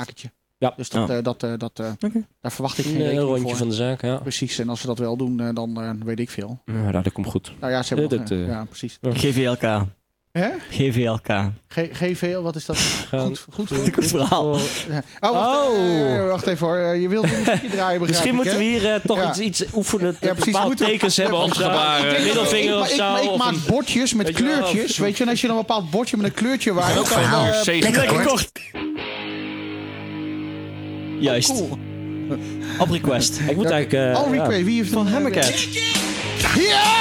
Ja. Dus daar verwacht ik geen een rekening rondje voor. van de zaak, ja. Precies, en als ze dat wel doen, dan weet ik veel. Ja, dat komt goed. Nou ja, ze hebben ja, precies. GVLK. Hè? GVLK. GVL, wat is dat? Goed verhaal. Wacht even hoor. Je wilt een muziekje draaien, Misschien moeten we hier toch iets oefenen. Ja, precies. Bepaalde tekens hebben. Handgebaren. Middelvinger of zo. Ik maak bordjes met kleurtjes. Weet je, en als je dan een bepaald bordje met een kleurtje waar... Ook verhaal. Lekker kort. Juist. Cool. Op request. Ik moet eigenlijk... request. Wie heeft Van Hammercat. Ja!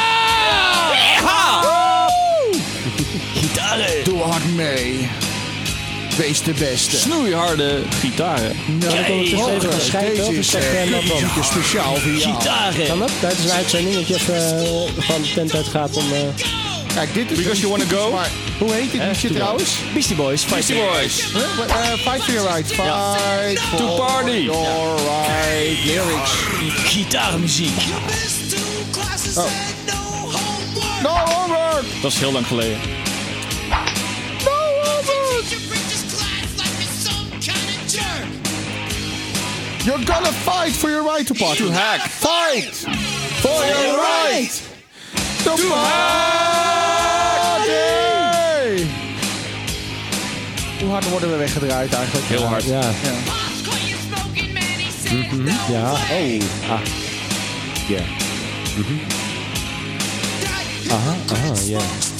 Gitaren. Doe hard mee. Wees de beste. Snoeiharde gitaren. Even geschijten. Of is dat muziek is speciaal voor jou. Gitaren. Kan dat? Tijdens een uitzending dat je even van de tent uit gaat om... Kijk, dit is... Because you wanna go? Hoe heet dit liedje trouwens? Beastie Boys. Beastie Boys. Fight for your right. Fight for To party. your right. Lyrics. Gitarenmuziek. No homework! Dat is heel lang geleden. No homework! You're gonna fight for your right to party. To hack. Fight for your right to party! Hoe hard worden we weggedraaid eigenlijk? Heel hard. Ja. Ja. Ja. Oh. Ah. Ja. Aha, ja.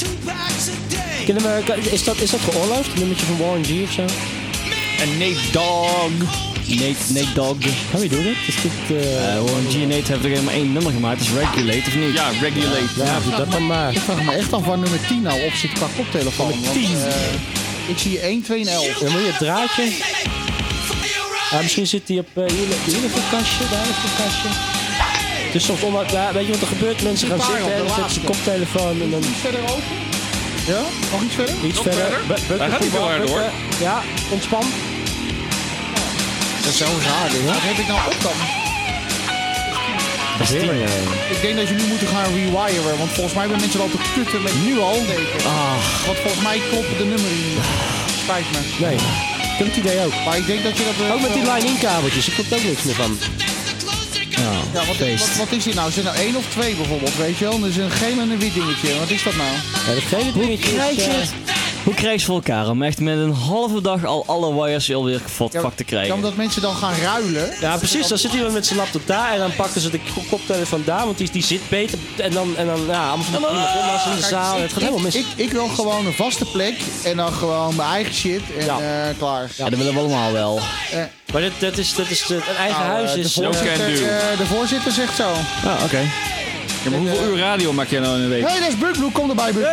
Is dat geoorloofd? Een nummertje van Warren G of zo? En Nate Dogg. Nate Dogg. How we do that? Is dit... Warren G en Nate hebben er helemaal één nummer gemaakt. Dat is Regulate, of niet? Ja, Regulate. Ja, doe dat dan maar. Ik vraag me echt af waar nummer 10 nou op zit qua koptelefoon. Want, ik zie 1, 2 en 11. Dan moet je het draadje... misschien zit hij op hier nog een kastje, daar is een kastje. Dus soms weet je wat er gebeurt? Mensen gaan zitten en dan zetten ze koptelefoon en dan... Iets verder open? Ja? Nog iets verder? Iets verder. Hij gaat niet veel harder hoor. Ja, ontspan. Dat is zo raar ding. Wat heb ik nou op dan? Dat is Ik denk dat jullie moeten gaan rewiren, want volgens mij hebben mensen al te kutten met nu al. Want volgens mij kloppen de nummers niet. Spijt me. Nee, ik heb het idee ook. Maar ik denk dat je dat... Ook met die line-in kabeltjes, ik klopt ook niks meer van. Ja, wat is dit nou? Is dit nou 1 of 2 bijvoorbeeld, weet je wel? En er is een geel en een wit dingetje. Wat is dat nou? Ja, dat gele dingetje is... Hoe krijg je het voor elkaar om echt met een halve dag al alle wires alweer vak te Ja, krijgen? omdat mensen dan gaan ruilen. Ja, precies. Dan zit iemand met zijn laptop daar en dan pakken ze de koptelefoon daar, want die zit beter. En dan ja, allemaal van die programma's in de zaal. Het gaat helemaal mis. Ik wil gewoon een vaste plek en dan gewoon mijn eigen shit en klaar. Ja, dat willen we allemaal wel. Maar dat is een eigen huis. Is, De voorzitter zegt zo. Ah, oké. Ja, maar hoeveel uur radio maak jij nou in een week? Hé, dat is Bugbloed. Kom erbij, Bugbloed.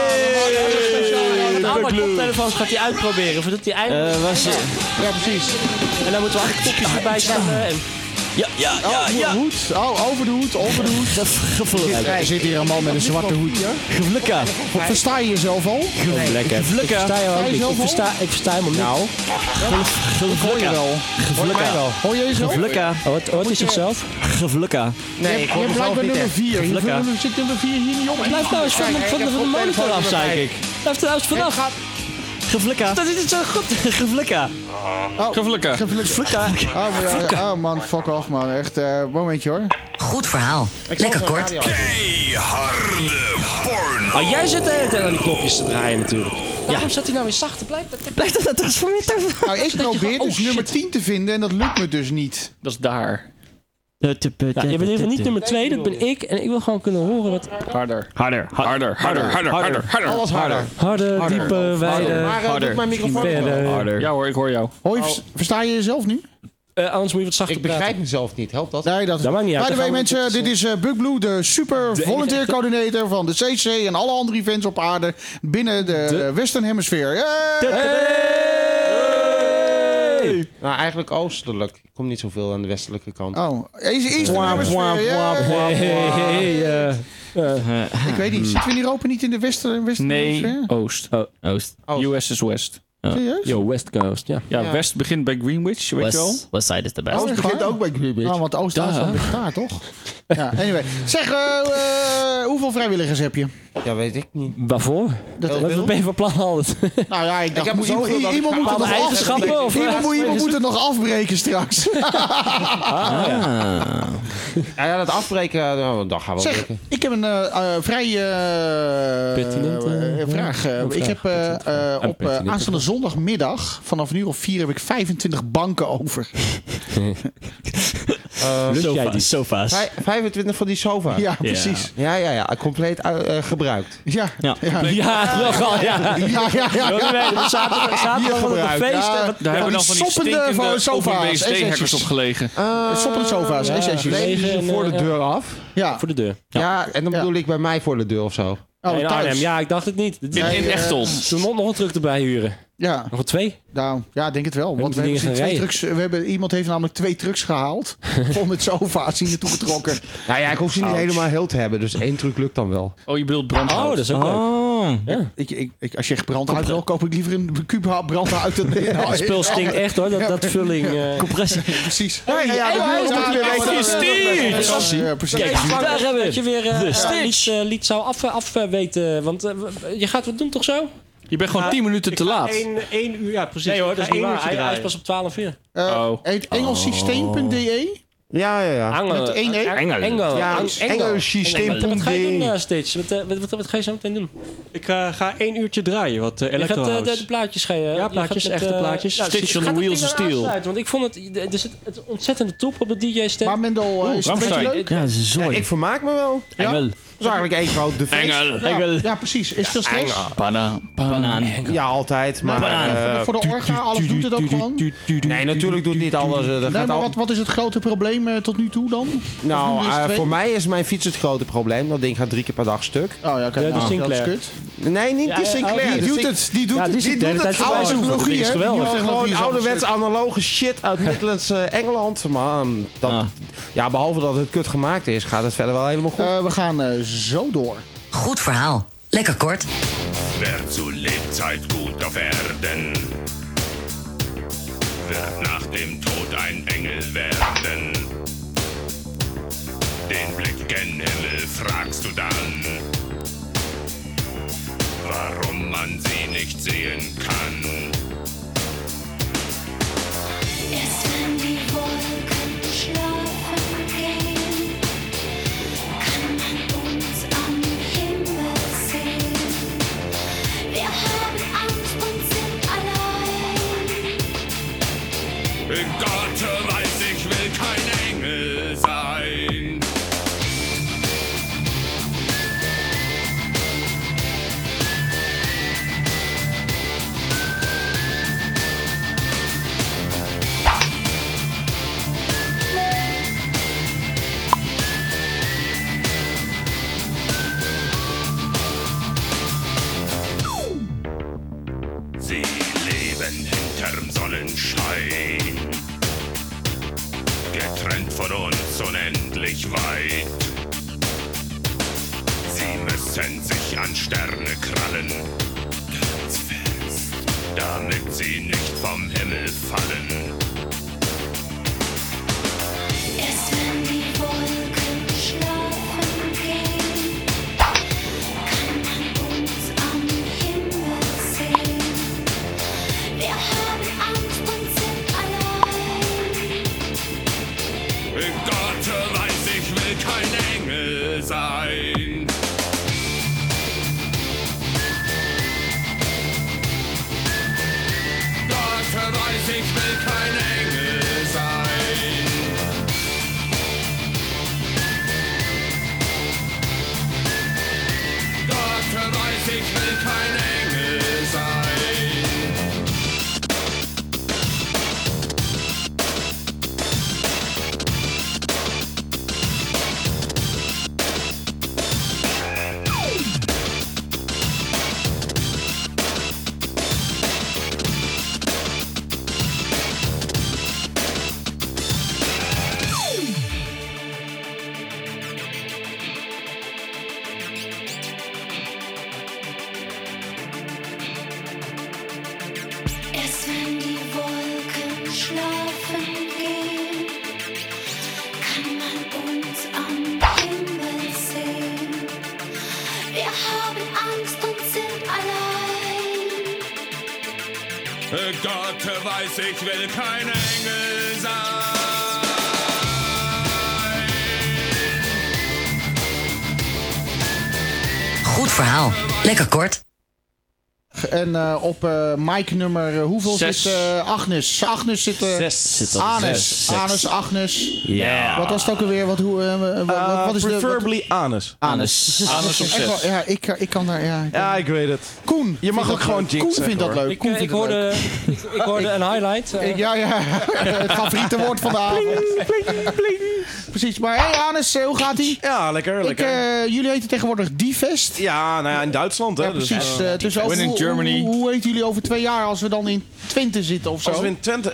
alle koptelefoons gaat hij uitproberen voordat hij eindelijk... Ja, precies. En dan moeten we alle kopjes erbij stellen. En... Ja. Hoed. Over de hoed. Gelukkig. Er zit hier een man met een zwarte hoed. Gelukkig. Versta je jezelf al? Lekker. Ik versta je ook niet. Ik versta hem niet. Nou, hoor je wel. Hoor je jezelf? Gelukkig. Wat is het zelf? Gelukkig. Nee, ik hoor mezelf bij nummer 4. Zit nummer 4 hier niet op? Blijf nou eens van de monitor af, zei ik. Blijf er nou eens vanaf. Gelukkig. Dat is het zo goed. Gelukkig. Gelukkig. Oh man, fuck off man. Echt, momentje hoor. Goed verhaal. Lekker kort. Oh, jij zit de hele tijd aan die knopjes te draaien natuurlijk. Waarom zat hij nou weer zachter? Blijft dat transformator? Nou, ik probeer dus nummer 10 te vinden en dat lukt me dus niet. Dat is daar. Ja, je bent in ieder geval niet nummer 2, dat ben ik. En ik wil gewoon kunnen horen wat... Harder. Harder. Alles harder. Harder, dieper, wijder. Harder. Mijn microfoon. Harder. Ja hoor, ik hoor jou. Versta je jezelf nu? Anders moet je wat zachter Ik praten. begrijp mezelf niet. Helpt dat? Nee, dat maakt niet uit. By the way, Dan gaan we mensen, dit is Bugbloe, de super volunteer coördinator van de CC en alle andere events op aarde binnen de Western Hemisphere. Nou, eigenlijk oostelijk. Ik kom niet zoveel aan de westelijke kant. Oh, Eastern Hemisphere. Ik weet niet, zitten we in Europa niet in de Western Nee, Hemisphere? Oost. Oost. US is West. Serieus? Yo, West Coast, ja. Ja, West begint bij Greenwich, weet je wel. Westside is de beste. Oost begint ook bij Greenwich. Nou, want Oost-Duitsland ligt daar, toch? Ja, anyway. Zeg, hoeveel vrijwilligers heb je? Ja, weet ik niet. Waarvoor? Wat ben je van plan altijd? Nou ja, ik dacht, heb zoveel dat iemand ik moet het nog eigenschappen, of iemand moet het nog afbreken straks. Ja, dat afbreken, dan gaan we Zeg, breken. ik heb een vrij Pertinente vraag. Ik heb op pertinente aanstaande zondagmiddag vanaf een uur of 4 heb ik 25 banken over. Lust jij die? Sofa's. 25 van die sofa's. Ja, precies. Ja, compleet gebruikt. Ja, Ja. Ja, nogal, ja. ja. Zaterdag van het feest. Ja. Daar hebben we dan van die soppende stinkende sofa's, OpenBSD-hackers op gelegen. Soppende sofa's, SS'jes. Leven voor de deur af. Ja. Voor de deur. Ja, en dan bedoel ik bij mij voor de deur of zo. Oh, In Arnhem, thuis. ja, ik dacht het niet. In Echteld. Ze moeten nog een truck erbij huren. Ja. Nog wel 2? Nou, ja, ik denk het wel. Want die dingen gaan rijden. iemand heeft namelijk 2 trucks gehaald. Vol met sofa's die naartoe getrokken. Nou ja, ik hoef ze niet helemaal heel te hebben. Dus 1 truc lukt dan wel. Oh, je bedoelt brandhout. Oh, dat is ook leuk. Als je echt brandhout wil, koop ik liever een kuub brandhout. Het spul stinkt echt hoor, dat vulling. Compressie. Precies. Ja, precies. Kijk, daar hebben we. Dat je weer De Stitch. lied zou afweten. Want je gaat wat doen toch zo? Je bent gewoon 10 minuten te laat. 1 uur, ja precies. Nee hoor, dat is niet waar. Hij is draaien. pas op 12 uur. Heet engelssysteem.de. Ja. Met 1 E. Engel. Ja, Engelssysteem.de. Wat ga je doen, Stitch? Wat ga je zo meteen doen? Ik ga 1 uurtje draaien, wat Je gaat electro-house. de plaatjes gaan je... Ja, plaatjes, je gaat echte plaatjes. Stitch on the Wheels of Steel. Want ik vond het... Er zit het ontzettende top op de DJ-stem. Maar Mendel, is het waarom een beetje sta je- leuk? Ja, dat is een zooi. Ik vermaak me wel. Engel. Dat is eigenlijk één groot defect. Ja, precies. Is het stress? Banaan. Ja, altijd. Maar Voor de orga, alles doet het ook gewoon? nee, natuurlijk doet niet alles. Nee, maar wat is het grote probleem tot nu toe dan? Nou, Of doen we eens 2? voor mij is mijn fiets het grote probleem. Dat ding gaat 3 keer per dag stuk. Oh ja, kijk, de dat is Sinclair. kut. Nee, niet die Sinclair. Die doet het. Die doet Ja, die het. zit de hele tijd te Oude bouwen. technologie, Dat is hè? geweldig. Die Gewoon technologie is ouderwets allemaal analoge shit uit Midlands Engeland. Man, ja, behalve dat het kut gemaakt is, gaat het verder wel helemaal goed. We gaan zo door. Goed verhaal. Lekker kort. Wer zu Lebzeit gut auf Erden, wird nach dem Tod ein Engel werden. Den Blick gen Himmel fragst du dann, warum man sie nicht sehen kann. Erst wenn die Wolken schlafen gehen, kann man uns am Himmel sehen. Wir haben Angst und sind allein. Gott weiß, ich will kein Engel sein. Sie leben hinterm Sonnenschein, getrennt von uns unendlich weit. Sie müssen sich an Sterne krallen, ganz fest, damit sie nicht vom Himmel fallen. Erst wenn die Wolken schlafen gehen, kann man uns am Himmel sehen. Wir haben Angst und sind allein. Gott weiß, ich will kein Engel sein. Gott weiß, ich will kein Engel sein. Gott weiß, ich will kein Engel sein. Gott weiß, ich will kein Engel sein. Goed verhaal. Lekker kort. En op Mike nummer hoeveel 6. zit Agnes? Agnes zit... Zit op Anus. zes. Anus, Agnes. Ja. Wat was het ook alweer? Wat is Preferably anus. Anus. Anus op Echt wel, 6. ja, ik kan daar... Ja, Ja, ik weet het. Koen. Je mag vindt ook dat gewoon leuk. jinx Koen vindt dat zeggen, leuk. Koen Ik vindt dat leuk. hoorde een highlight. Ja, het favoriete woord van de avond. Precies, maar hey Anus, hoe gaat ie? Ja, lekker. Jullie heten tegenwoordig Divest. Ja, nou ja, in Duitsland. Hè, Ja, precies. Dus When in Germany. hoe heten jullie over 2 jaar als we dan in Twente zitten of zo? Als we in Twente...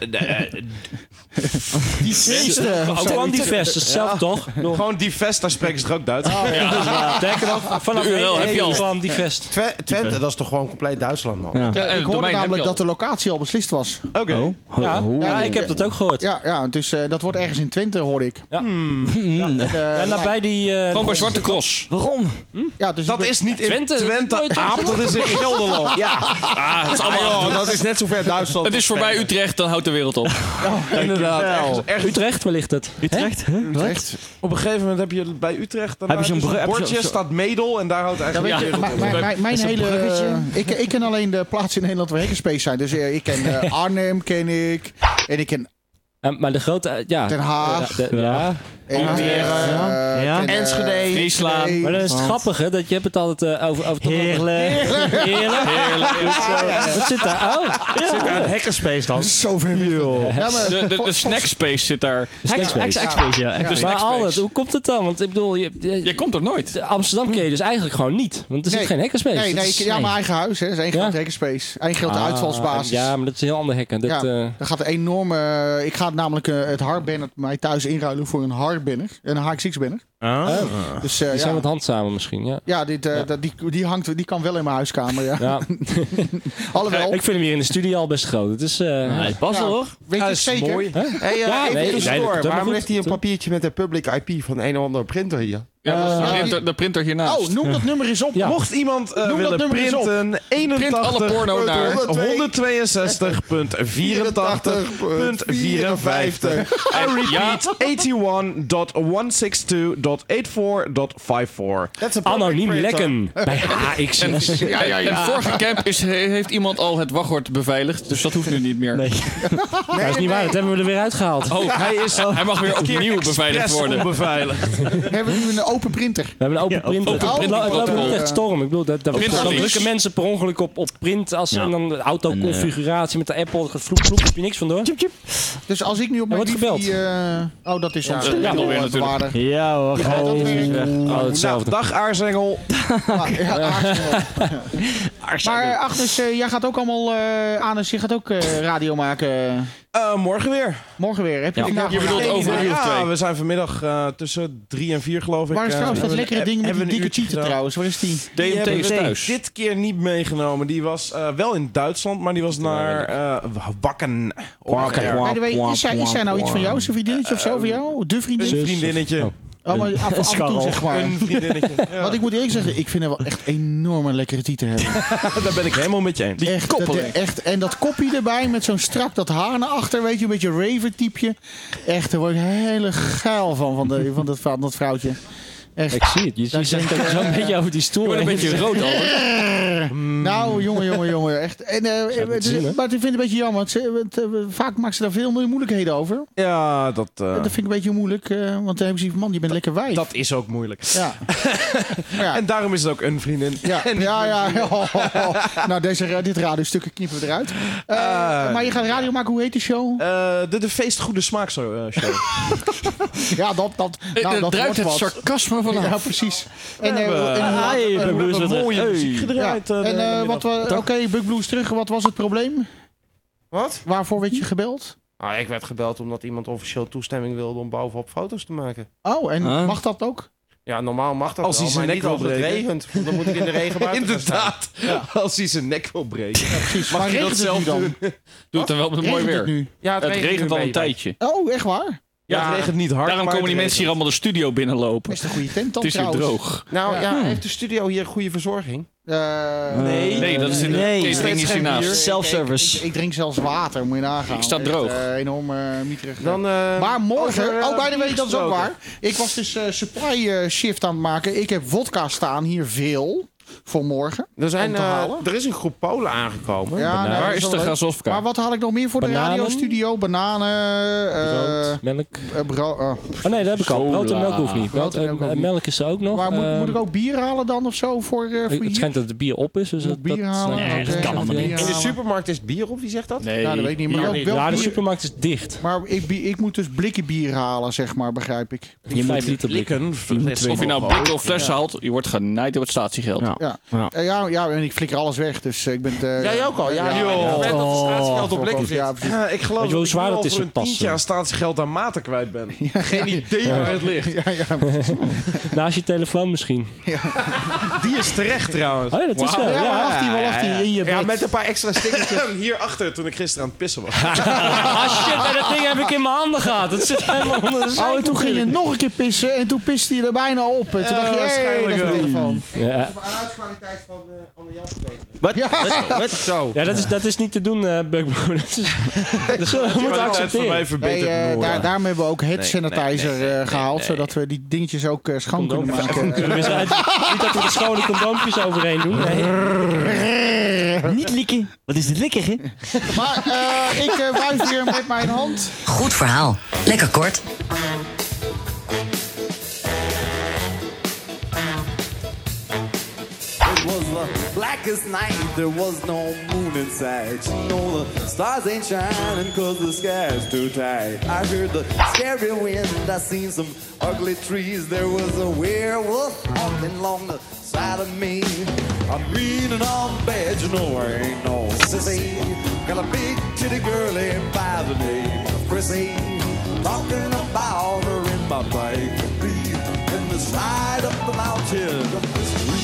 Diveste. Gewoon die vest, dat is zelf toch? Gewoon die vest, daar spreken ze er ook Duits. Sterker nog, vanaf De URL heb je al. Gewoon die vest. Twente, dat is toch gewoon compleet Duitsland, man. Ja. Ik hoorde namelijk dat de locatie al beslist was. Oké. Ja, ik heb dat ook gehoord. Ja, dus dat wordt ergens in Twente, hoorde ik. Ja. En nabij die... Gewoon bij Zwarte Cross. Waarom? Ja, dus Dat is niet in Twente. Twente. Aap, dat is in Gelderland. Ja. Ah, het is allemaal... Dat is net zo ver Duitsland. Het is voorbij Utrecht, dan houdt de wereld op. Inderdaad. Utrecht, waar ligt het? Utrecht? echt. Op een gegeven moment heb je bij Utrecht... Heb je zo'n een heb je bordje, zo- staat Medel en daar houdt Ja, eigenlijk... weet je, mijn hele... ik ken alleen de plaatsen in Nederland waar hackerspace zijn. Dus ik ken Arnhem, ken ik. En ik ken Maar de grote... Ja. Den Haag. Ja. Ja. Enschede. Friesland. Maar dan is het grappige dat je hebt het altijd over... Heerlijk. Wat zit daar? Oh, zit daar een hackerspace dan? Zo ver joh. Ja, maar De snackspace zit daar. X-Space, ja. Maar Snackspace. altijd, hoe komt het dan? Want ik bedoel, Jij komt er nooit. Amsterdam ken je dus eigenlijk gewoon niet. Want er zit Nee. geen hackerspace. Nee, Dat is- mijn eigen huis. Hè. Dat is één Ja? grote hackerspace. Één grote uitvalsbasis. Ja, maar dat is een heel ander hacken. Dat, Ja, dan gaat een enorme... ik ga namelijk het hardbanner mij thuis inruilen voor een hardbanner. Een HXX-banner. Dus die zijn wat handzamen misschien, ja. ja, die kan wel in mijn huiskamer. Ja. Ja. Alhoewel, Ik vind hem hier in de studio al best groot. Het is... Nee, pas Ja. hoor. weet je het zeker? Mooi. Hey, Ja, even nee, tussendoor. nee, dat komt Waarom helemaal ligt hier een goed. papiertje met de public IP van een of andere printer hier? Ja, de printer hiernaast. Oh, noem dat nummer eens op. Ja. Mocht iemand Noem willen dat nummer eens op. printen, 81 alle porno naar 162.84.54. I repeat, 81.162.84.54. Anoniem lekken bij HX. En vorige camp heeft iemand al het wachtwoord beveiligd, dus dat hoeft nu niet meer. Nee. Dat is niet waar, dat hebben we er weer uitgehaald. Oh, hij mag weer opnieuw beveiligd worden. Hebben we nu een open printer? We hebben een open printer. open Het printer. loopt niet echt storm. Ik bedoel, daar Printerlinks. drukken mensen per ongeluk op print. En dan de autoconfiguratie met de Apple. Het gaat vloep, vloep, heb je niks van door. Dus als ik nu op mijn wordt wifi... dat is ons ja, nog weer natuurlijk. bewaarder. Ja hoor. Oh, hetzelfde. Dag aarzengel. Maar Agnes, jij gaat ook allemaal... Anus, je gaat ook radio maken. Morgen weer. Morgen weer. Heb je vandaag Je bedoelt over een uur of 2. We zijn vanmiddag tussen 3 en 4 geloof ik. Waar is trouwens dat lekkere ding met die dikke cheater trouwens? Waar is die? Die DMT hebben is we thuis. dit keer niet meegenomen. Die was wel in Duitsland, maar die was naar Wakken. By the way, is zij nou iets van jou? Is een vriendinnetje of zo van jou? De vriendin? Een vriendinnetje. Oh, maar af en toe zeg maar. Een vriendinnetje. Ja. Want ik moet eerlijk zeggen, ik vind hem wel echt enorm een lekkere titel hebben. Daar ben ik helemaal met je eens. Echt, en dat kopje erbij met zo'n strak dat haar naar achter, weet je, een beetje raver-typje. Echt, daar word ik hele geil van dat vrouwtje. Echt. Ik zie het. Je zegt ook zo'n beetje over die stoel. Een beetje rood al. Nou, jongen, echt. En, maar ik vind het een beetje jammer. Vaak maakt ze daar veel moeilijkheden over. Ja, dat Dat vind ik een beetje moeilijk. Want dan hebben ze van, man, je bent lekker wijf. dat is ook moeilijk. Ja. Ja. En daarom is het ook een vriendin. Ja. Nou, dit radiostukje knippen we eruit. Maar je gaat radio maken. Hoe heet de show? De Feest Goede Smaak show. Ja, dat Druipt wordt het wat. sarcasme vanaf. Ja, precies. En We hebben mooie muziek gedraaid. Oké, Bug Blues terug. Wat was het probleem? Wat? Waarvoor werd je gebeld? Ik werd gebeld omdat iemand officieel toestemming wilde om bovenop foto's te maken. Oh, en Huh? mag dat ook? Ja, normaal mag dat Als wel, hij zijn Oh, nek maar wil niet als het breken. dus. regent. Want dan moet ik in de regen buiten gaan staan. Inderdaad. Als hij zijn nek wil breken. Precies. Mag Maar je dat regent het zelf nu dan? doen? Doe het dan wel met een mooi Regent het weer. nu? Ja, Het regent al een beetje. tijdje. Oh, echt waar? Ja, het regent niet hard. Daarom maar komen die het mensen hier allemaal de studio binnenlopen. Is het een goede tent dan Het is hier trouwens? droog. Nou ja, heeft de studio hier goede verzorging? Nee, dat is in de catering is hiernaast. Self-service. Ik drink zelfs water, moet je nagaan. Ik sta Echt, droog. Enorm mieterig. Dan, Maar morgen, bij de week, dat is ook gesproken. waar. Ik was dus supply shift aan het maken. Ik heb vodka staan, hier veel. Voor morgen. Er is een groep Polen aangekomen. Ja, nee, Waar dat is wel de leuk. gazovka? Maar wat haal ik nog meer voor Bananen? de radiostudio? Bananen, Brood, melk. brood. Oh nee, dat heb ik al. Brood en melk hoeft niet. Brood en melk ook niet. Melk is er ook nog. Maar moet ik ook bier halen dan of zo voor Het hier? schijnt dat het bier op is. Dus Moet dat, bier halen? nee, dat kan allemaal niet. In de supermarkt is bier op, wie zegt dat? Nee. Ja, dat weet ik niet. Maar ook wel Ja, de bier. supermarkt is dicht. Maar ik moet dus blikken bier halen, zeg maar, begrijp ik. Je 5 liter blikken. Of je nou blikken of flessen haalt, je wordt genaaid door het statiegeld. Ja. Ja, en ik flikker alles weg, dus ik ben... Jij ook al? Ja, ja. ik weet dat de statiegeld op blikken zit. Ja, precies. Ik geloof Weet je hoe dat zwaar ik het is voor te een passen? tientje aan statiegeld aan maten kwijt ben. Geen idee waar het ligt. Naast je telefoon misschien. Die is terecht trouwens. Oh ja, dat is wel. Ja, Ja. maar lag die in je Ja, bed. met een paar extra stickertjes. Hierachter toen ik gisteren aan het pissen was. Ah shit, dat ding heb ik in mijn handen gehad. Dat zit helemaal onder de Oh, en toen ging je nog een keer pissen en toen piste je er bijna op. En toen dacht je, hé, dat is mijn telefoon. Ja, Geluidskwaliteit van de Jan ja dat is niet te doen, Bugbro. Dat zullen we moeten accepteren. Daarom hebben we ook hand sanitizer gehaald, zodat we die dingetjes ook schoon kunnen maken. Niet dat we er schone condoompjes overheen doen. Nee. Niet likken. Wat is dit lekker, hè? Maar ik wuif weer met mijn hand. Goed verhaal. Lekker kort. It was the blackest night, there was no moon in sight. You know the stars ain't shining cause the sky's too tight. I heard the scary wind, I seen some ugly trees. There was a werewolf walking along the side of me. I'm mean and I'm bad, you know I ain't no sissy. Got a big titty girlie by the name of Chrissy. Talking about her in my bike in the side of the mountain of mystery.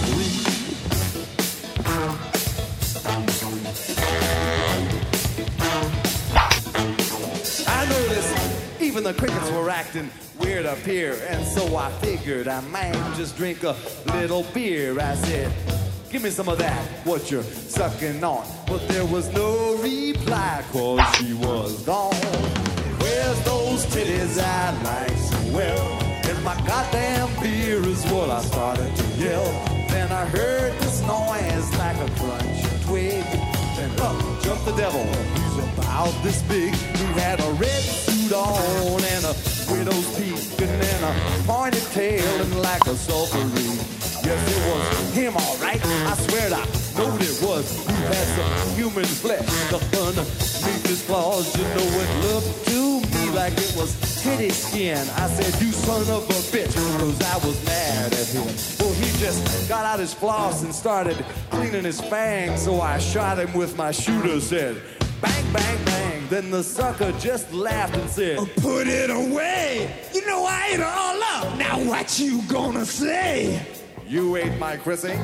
I noticed even the crickets were acting weird up here, and so I figured I might just drink a little beer. I said, give me some of that, what you're sucking on. But there was no reply, cause she was gone. Where's those titties I like so well? And my goddamn beer is what I started to yell. Then I heard this noise like a crunch twig. And up jumped the devil. He's about this big. He had a red suit on and a widow's peak and a pointed tail and like a sulphurine. Yes, it was him, all right. I swear I knowed it was. He had some human flesh stuck underneath his claws. You know, it looked to me like it was titty skin. I said, you son of a bitch, cause I was mad at him. Well, he just got out his floss and started cleaning his fangs. So I shot him with my shooter, said, bang, bang, bang. Then the sucker just laughed and said, put it away. You know I ate her all up. Now what you gonna say? You ate my Chrissy?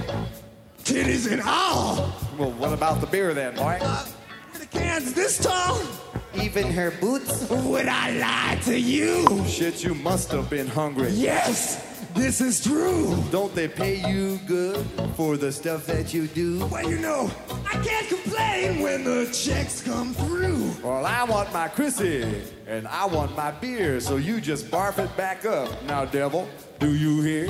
Titties and all. Well, what about the beer then, boy? The cans this tall? Even her boots? Would I lie to you? Shit, you must have been hungry. Yes, this is true. Don't they pay you good for the stuff that you do? Well, you know, I can't complain when the checks come through. Well, I want my Chrissy, and I want my beer, so you just barf it back up. Now, devil, do you hear?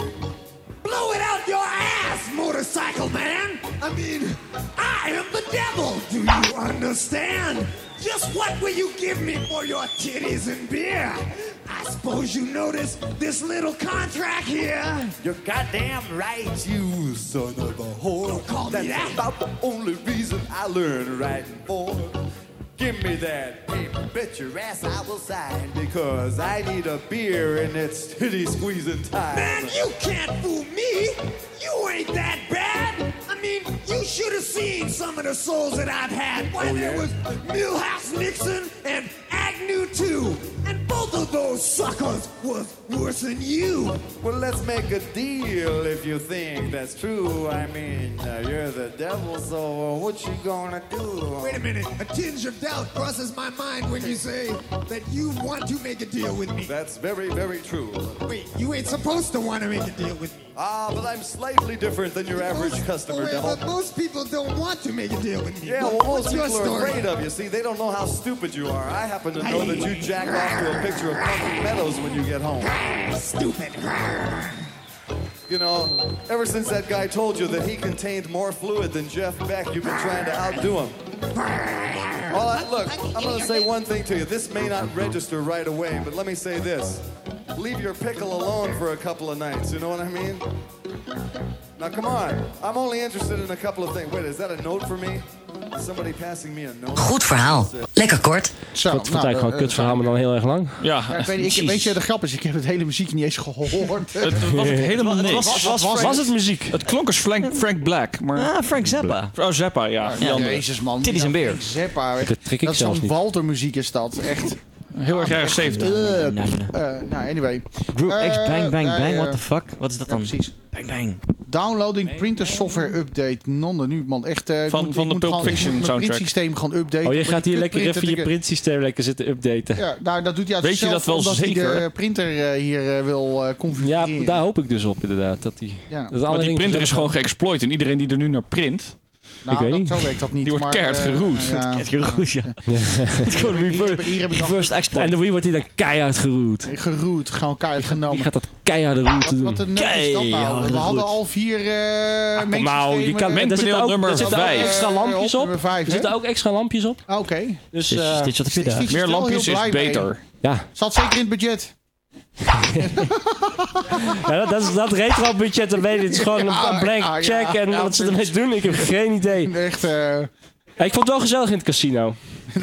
Blow it out your ass, motorcycle man! I mean, I am the devil, do you understand? Just what will you give me for your titties and beer? I suppose you notice this little contract here? You're goddamn right, you son of a whore. Don't call me that. That's about the only reason I learned writing for. Give me that paper, bet your ass I will sign, because I need a beer and it's titty squeezing time. Man, you can't fool me! You ain't that bad! I mean, you should have seen some of the souls that I've had. Why, there was Milhouse Nixon and Agnew too. And both of those suckers was worse than you. Well, let's make a deal if you think that's true. I mean, you're the devil, so what you gonna do? Wait a minute. A tinge of doubt crosses my mind when you say that you want to make a deal with me. That's very, very true. Wait, you ain't supposed to want to make a deal with me. Ah, but I'm slightly different than your average customer, devil. But most people don't want to make a deal with me. Yeah, well, most What's your people are story? afraid of you. See, they don't know how stupid you are. I happen to know that you jack off to a picture of Pumpkin Meadows when you get home. Stupid. You know, ever since that guy told you that he contained more fluid than Jeff Beck, you've been trying to outdo him. Look, I'm going to say one thing to you. This may not register right away, but let me say this. Leave your pickle alone for a couple of nights, you know what I mean? Now, come on. I'm only interested in a couple of things. Wait, is that a note for me? Is somebody passing me a note? Goed verhaal. Lekker kort. Zo, Wat eigenlijk gewoon een kutverhaal, maar dan heel erg lang. Ja, weet je, de grap is, ik heb het hele muziek niet eens gehoord. het was helemaal niks. Was het muziek? Het klonk als Frank Black. Maar... Ah, Frank Zappa. Oh, Zappa, ja. Die andere. Jezus, man. Titties en beer. Zappa. Dat trek ik Dat is zelfs zo'n niet. Walter muziek is dat. Echt. Heel erg jaren 70. Nou, anyway. Group X, bang, bang, bang. ja. What the fuck? Wat is dat dan? Precies. Bang, bang. Downloading printer software update. Non nu, man. Echt. Van de Pulp Fiction soundtrack. Het printsysteem gewoon updaten. Oh, je gaat hier lekker Printer even je te- printsysteem lekker zitten updaten. Ja, nou, dat doet hij uit Weet je zichzelf, dat wel omdat zeker? hij de printer hier wil Ja, configureren. daar hoop ik dus op inderdaad. Dat die, Ja. dat Maar alle die dingen printer is gaan. gewoon geëxploit. En iedereen die er nu naar print... Nou, ik weet niet. Zo werkt dat niet. Die wordt maar, keihard geroet. Ja. Het geroes, ja. Het is gewoon Hier heb ik nog reverse export. En de Wii wordt hij dan keihard geroet. geroet, gewoon keihard Wie genomen. gaat dat keiharde route doen? Wat een nut is dat nou? Keiharde We hadden roet. al 4 Nou, je kan, Mengpaneel er zitten ook, nummer er zitten ook 5. extra lampjes op. nummer 5, Er zitten ook extra lampjes op. Oké. Dus Dit is wat ik Is vind. die Meer wel lampjes heel is blij mee. beter. ja, Zat zeker in het budget. ja dat retro budget, dan weet je, het is gewoon een blank ja, check en ja, wat ze ermee doen, ik heb geen idee. Echt. Ja, ik vond het wel gezellig in het casino.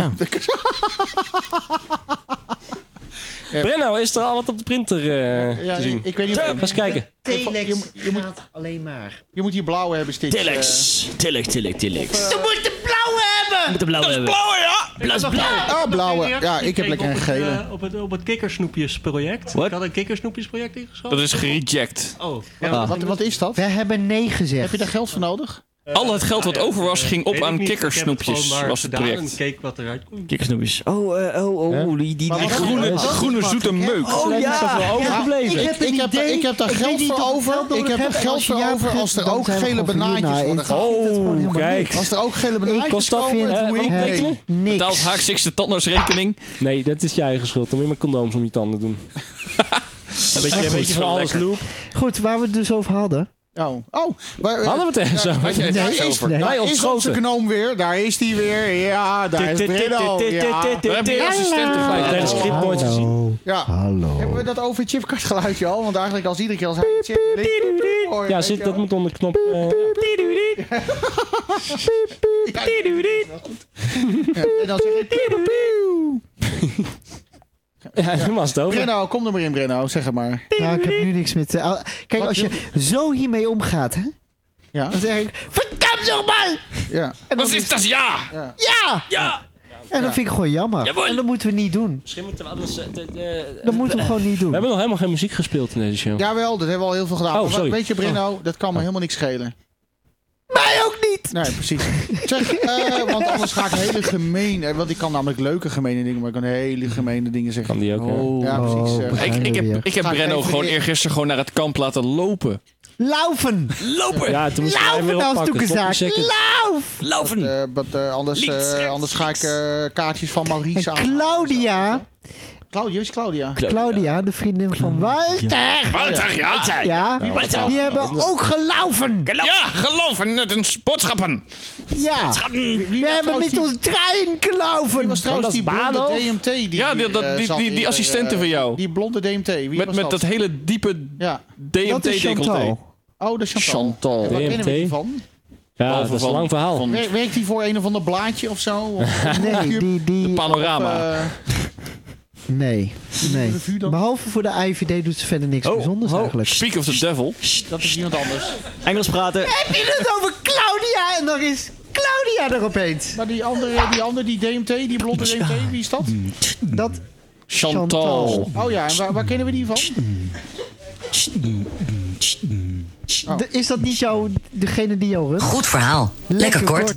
Brenno, is er al wat op de printer te zien? Ik weet niet Ga eens kijken. Je moet alleen maar. Je moet hier blauwe hebben, Stitch. Telex. Telex. Je moet de blauwe hebben! Moet de blauwe hebben. Dat is blauw. Ah, blauwe. Ja, ik heb lekker een gele. Op het kikkersnoepjesproject. Wat? Ik had een kikkersnoepjesproject ingeschoten. Dat is gereject. Oh. Wat is dat? We hebben nee gezegd. Heb je daar geld voor nodig? Al het geld wat over was, ging op Weet ik aan niet. kikkersnoepjes, Ik heb het gewoon maar was het gedaan project. En keek wat eruit komt. Kikkersnoepjes. Die Groene zoete meuk. Oh ja. overgebleven. Ik heb daar geld voor over. Ik heb er geld voor over als er ook gele banaantjes worden gehaald. Oh, kijk. Als er ook gele banaantjes Kost dat komen, weer, doe ik wat mee. tekenen? Betaalt Haak de tandartsrekening. Nee, dat is je eigen schuld. Dan moet je maar condooms om je tanden doen. Een beetje van alles loop. Goed, waar we het dus over hadden. Hadden we het ergens over? Had jij het ergens over? Wij Daar is ontschoten. onze gnoom weer. Daar is die weer. Ja, daar is Brenno. Ja. We hebben hier assistenten Nee, gelijk. tijdens script nooit gezien. Ja. Hallo. Hebben we dat over het chipkart geluidje al? Want eigenlijk als iedere keer als hij chip... Ja, dat moet onder de knop. En dan zeg je... Ja, nu was het over. Brenno, kom er maar in, Brenno. Zeg het maar. Nou, ik heb nu niks met... Kijk, als je zo hiermee omgaat, hè? Ja. Dan zeg ik... Verdammt nochmal! Ja. Wat is dat? Ja! Ja! En dat vind ik gewoon jammer. En dat moeten we niet doen. Misschien moeten we anders... Dat moeten we gewoon niet We doen. hebben nog helemaal geen muziek gespeeld in deze show. Jawel, dat hebben we al heel veel gedaan. Oh, Maar sorry. weet je, Brenno, dat kan me helemaal niks schelen. Mij ook niet! Nee, precies. Zeg, want anders ga ik hele gemeen... Want ik kan namelijk leuke gemene dingen, maar ik kan hele gemene dingen zeggen. Kan die ook, hè? Ja, precies. Ik heb Ga ik Brenno even gewoon in- eergisteren gewoon naar het kamp laten lopen. Laufen! Ja, toen moest hij hem weer Laufen als oppakken. toekezaak! Sloppy seconds. Laufen! Anders ga ik kaartjes van Maurice aan. En Claudia, Claudia, is Claudia? Claudia, de vriendin van Walter. Walter, ja! Ja, die hebben ook gelaufen. Ja, geloven met een boodschappen. Ja, we hebben met ons trein gelaufen. was trouwens die blonde DMT. Die assistente van jou. Die blonde DMT. Wie was Met dat hele diepe Ja. Dat is DMT-decolleté. Chantal. Oh, dat is Chantal. Chantal. Waar kennen we die DMT? van? Ja, dat is een lang verhaal. Werkt die voor een of ander blaadje of zo? Of, Nee, die... Panorama. Nee. revue dan? Behalve voor de IVD doet ze verder niks bijzonders eigenlijk. Speak of the devil. dat is iemand anders. Engels praten. Heb je het over Claudia en dan is Claudia er opeens. Maar die andere, die DMT, die blonde DMT, wie is dat? Dat Chantal. Oh ja, en waar kennen we die van? Is dat niet degene die jou runt? Goed verhaal. Lekker kort.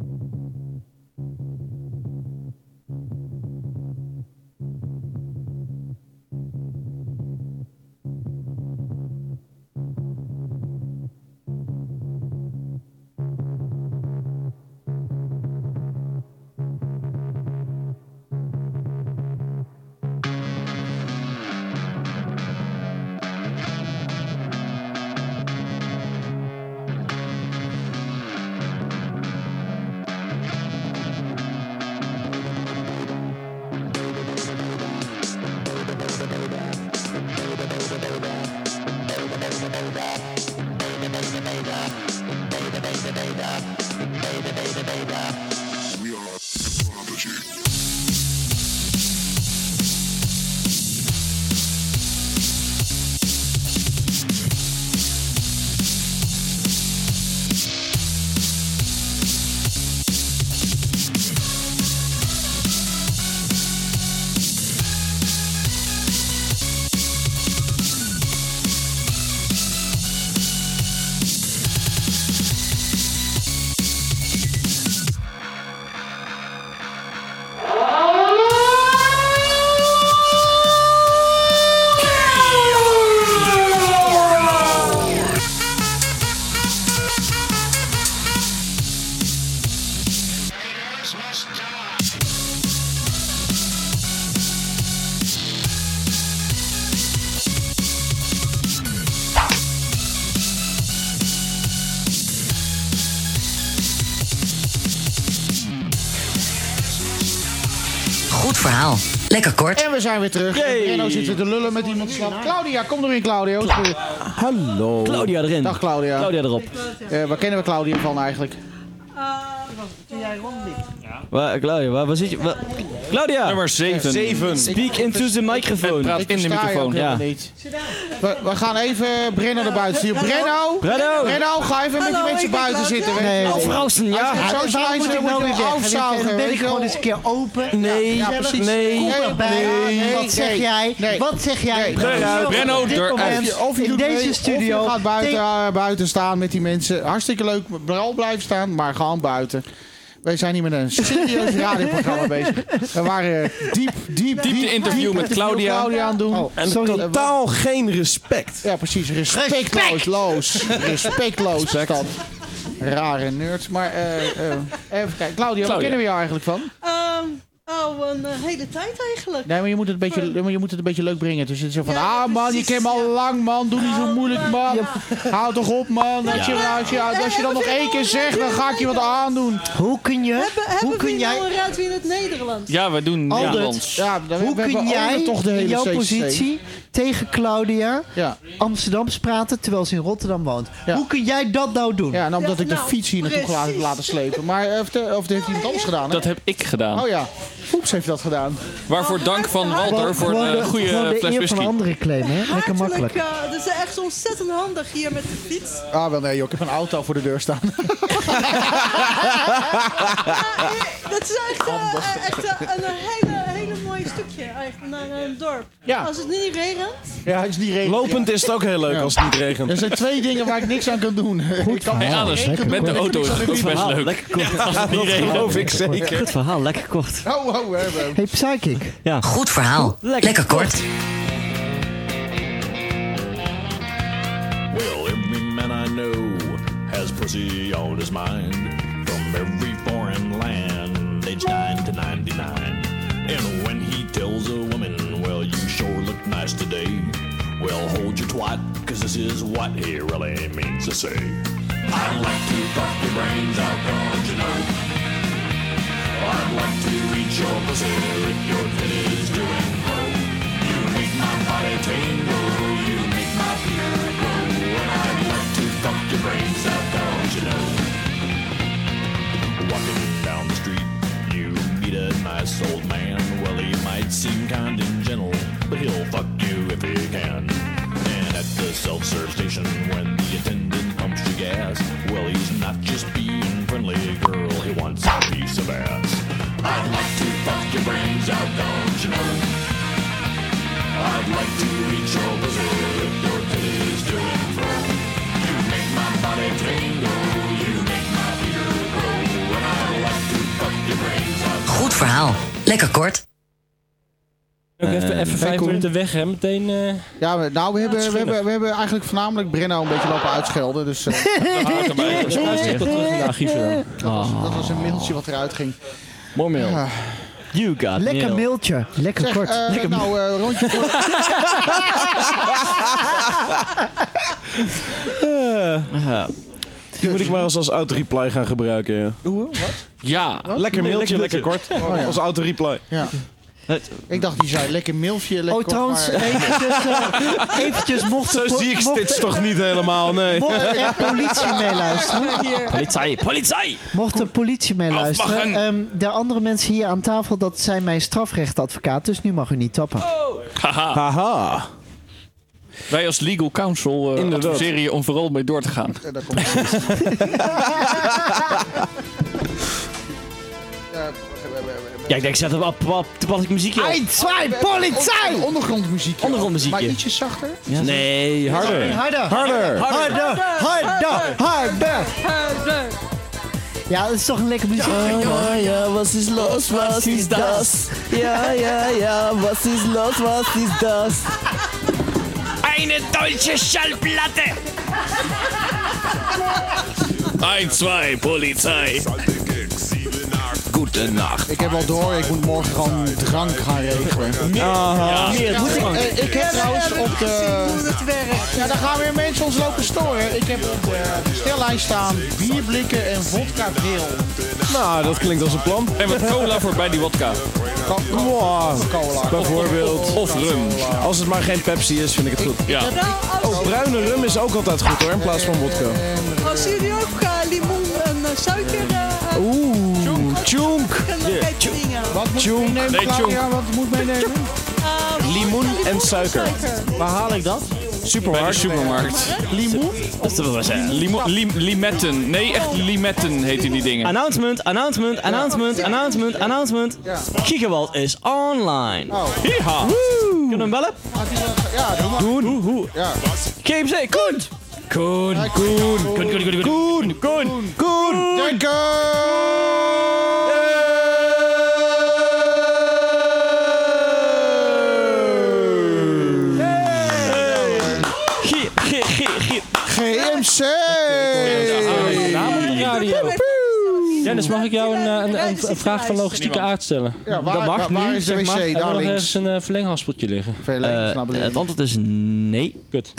Goed verhaal. Lekker kort. En we zijn weer terug. Renno zit weer te lullen met iemand slap. Claudia, kom erin, Claudia. Hallo. Claudia erin. Dag, Claudia. Claudia erop. Waar kennen we Claudia van eigenlijk? Doe jij rond niet? Claudia, waar zit je? Claudia! Nummer 7. Speak into the microphone. Praat in de microfoon. Ja. Niet. We gaan even Brenno naar buiten sturen. Brenno, ga even met die mensen buiten zitten. Afrousten, ja. Waarom moet ik nou weer weg? Dan ben ik gewoon eens een keer open. Nee, precies. Nee. Wat zeg jij? Wat zeg jij? Brenno, of je in deze studio. Of je gaat buiten staan met die mensen. Hartstikke leuk. Vooral blijven staan, maar gewoon buiten. Wij zijn hier met een serieus radioprogramma bezig. We waren diep interview met Claudia aan het doen. En totaal geen respect. Ja, precies. Respectloos. Respectloos. Dat. Rare nerds. Maar even kijken. Claudia, waar kennen we jou eigenlijk van? Een hele tijd eigenlijk. Nee, maar je moet het een beetje leuk brengen. Dus het is zo van, man, je kent me al lang, man. Doe niet zo moeilijk, man. Hou toch op, man. Als je dan nog één keer zegt, dan ga ik je wat aandoen. Hoe kun je... Hebben we nou een Raad in het Nederlands? Ja, we doen Nederlands. Ja, hoe kun jij toch de hele in jouw CCC. positie tegen Claudia Amsterdams praten terwijl ze in Rotterdam woont? Ja. Hoe kun jij dat nou doen? Ja, nou, omdat ik de fiets hier naartoe heb laten slepen. Maar of heeft iemand anders gedaan? Hè? Dat heb ik gedaan. Oh ja. Oeps heeft dat gedaan. Waarvoor dank van Walter voor een goede fles whisky. Gewoon de eer van anderen claimen, hè? Lekker makkelijk. Dat is echt ontzettend handig hier met de fiets. Wel nee, joh. Ik heb een auto voor de deur staan. Dat is echt een hele mooie stukje eigenlijk naar een dorp. Ja. Als het niet regent. Ja, het is niet regent. Lopend is het ook heel leuk als het niet regent. Er zijn 2 dingen waar ik niks aan kan doen. Alles, met de auto is het ook best leuk. Lekker kort. Als het niet regent. Geloof ik zeker. Goed verhaal, lekker kort. Hey, Psychic. Ja. Goed verhaal. Lekker kort. Well, every man I know has pussy on his mind. From every foreign land, age 9 to 99. And when he tells a woman, well, you sure look nice today. Well, hold your twat, cause this is what he really means to say. I'd like to fuck your brains out, don't you know? I'd like to eat your pussy if your fit is doing grow. You make my body tingle, you make my beard grow. And I'd like to fuck your brains out, don't you know? Walking down the street, you meet a nice old man. Well, he might seem kind and gentle, but he'll fuck you if he can. And at the self-serve station, when the attendant pumps your gas, well, he's not just being friendly, girl, he wants a piece of ass. I'd like to fuck your brains out, don't you know? to eat your pussy with your titties to and fro. You make my body tingle, you make my ear grow, and I like to fuck your brains out. Goed verhaal. Lekker kort. Ook even 5 minuten weg, hè? Meteen. Ja, we hebben eigenlijk voornamelijk Brenno een beetje lopen uitschelden. Dus, dat was een mailtje wat eruit ging. Mooi mail. You got Lekker mailtje. Lekker zeg, kort. Lekker rondje voor... Die moet ik maar als auto-reply gaan gebruiken. Ja. Hoe? Wat? Ja. Lekker mailtje, lekker kort. Oh, ja. Als auto-reply. Ja. Ik dacht, die zei lekker mailtje, lekker kort, trouwens, maar... eventjes mocht... Zo zie ik Stits toch niet helemaal, nee. Mocht er politie meeluisteren... Politie! Mocht de politie meeluisteren... de andere mensen hier aan tafel, dat zijn mijn strafrechtadvocaat, dus nu mag u niet tappen. Haha. Wij als legal counsel adviseren je om vooral mee door te gaan. Daar komt Ja, ik denk, zet hem op toepasselijk muziekje op. 1, 2, politie! Ondergrondmuziekje. Ondergrondmuziekje. Maar ietsje zachter? Ja, nee, harder. Harder! Ja, dat is toch een lekker muziek. Ja, was is los, was is das? Ja, was is los, was is das? Eine deutsche Schallplatte! 1, 2, Polizei. Gute Nacht. Ik heb al door, ik moet morgen gewoon drank gaan regelen. Ik heb trouwens op de... Ja, dan gaan weer mensen ons lopen storen. Ik heb op de bestellijst staan bierblikken en vodka bril. Nou, dat klinkt als een plan. En wat cola voor bij die wodka. Cola. Bijvoorbeeld. Of rum. Als het maar geen Pepsi is, vind ik het goed. Ja. Oh, bruine rum is ook altijd goed hoor, in plaats van vodka. Als jullie ook limoen en suiker... Tjonk. Wat moet je meenemen, Claudia? Wat moet meenemen? Limoen en suiker. Waar haal ik dat? Bij de supermarkt. Limoen? Dat is wel zeggen. Limetten. Nee, echt limetten heten die dingen. Announcement. Ja. Gigawald is online. Oh. Hiha. Kunnen we hem bellen? Ja, doe maar. Koen. Ja. GMC, Koen. Koen. Dank GMC! Dennis, mag ik jou een vraag van logistieke aard stellen? Ja, dat mag waar nu, is de zeg wc? maar. Daar Hebben we nog links. ergens een verlenghaspeltje liggen? Het antwoord is nee. Kut.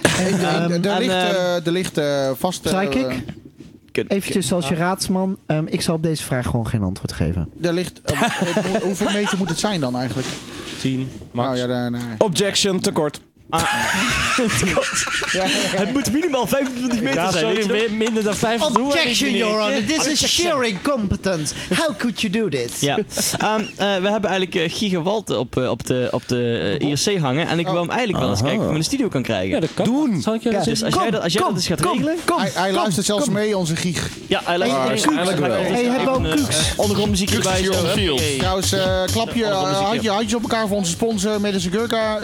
Er ligt vast... Strijk ik? Eventjes als je raadsman. Ik zal op deze vraag gewoon geen antwoord geven. Er ligt... hoeveel meter moet het zijn dan eigenlijk? 10, max. Oh, ja, Objection, tekort. Het moet minimaal 25 meter zijn. Sorry, minder dan 50. Objection, Your Honor. This is sheer incompetence. How could you do this? Ja. We hebben eigenlijk Gigawald op de IRC hangen. En ik wil hem eigenlijk wel eens kijken of ik hem in de studio kan krijgen. Ja, dat kan. Doen. Zal ik je Dus als jij dat eens gaat regelen. Hij luistert zelfs mee, onze gieg. Ja, hij luistert waarschijnlijk wel. Hey, hebben ook Kuks. ondergrondmuziek erbij. Kuks hier on field. Trouwens, klap je handjes op elkaar voor onze sponsor, Medische Gurka.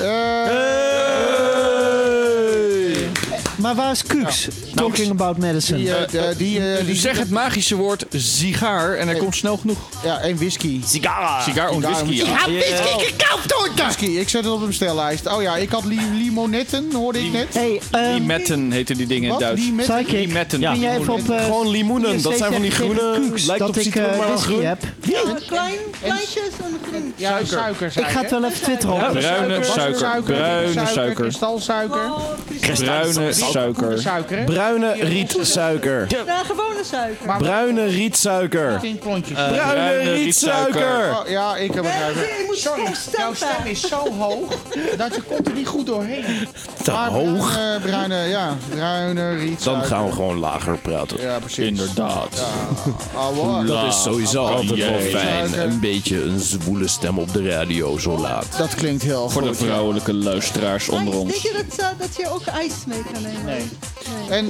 Maar waar is Kuks? Talking about medicine. Die Zeg het magische woord sigaar en hij komt snel genoeg. Ja, en whisky. Sigaar en whisky. Ik heb whisky gekauft hoor! Whisky, ik zet het op de bestellijst. Oh ja, ik had limonetten, hoorde ik net. Hey, Limetten heten die dingen in Wat? Duits. Psychic. Limetten. Kun jij even op... Gewoon limoenen, dat zijn van die groene... Lijkt dat op ik citroen, maar whisky groen. heb. Kleintjes en groen. Ja, suiker. Ik ga het wel even twitteren op. Bruine suiker. Bruine suiker. Kristalsuiker. Bruine suiker. Bruine rietsuiker. Ja, gewone suiker. Bruine rietsuiker. 10 klontjes. Bruine rietsuiker. Oh, ja, ik heb het Je moet Sorry, jouw stem is zo hoog dat je komt er niet goed doorheen. Te hoog. Bruine rietsuiker. Dan gaan we gewoon lager praten. Ja, precies. Inderdaad. Dat is sowieso altijd wel fijn. Een beetje een zwoele stem op de radio zo laat. Dat klinkt heel Voor de goed. vrouwelijke luisteraars onder ons. Denk je dat je ook ijs mee kan nemen? Nee. En,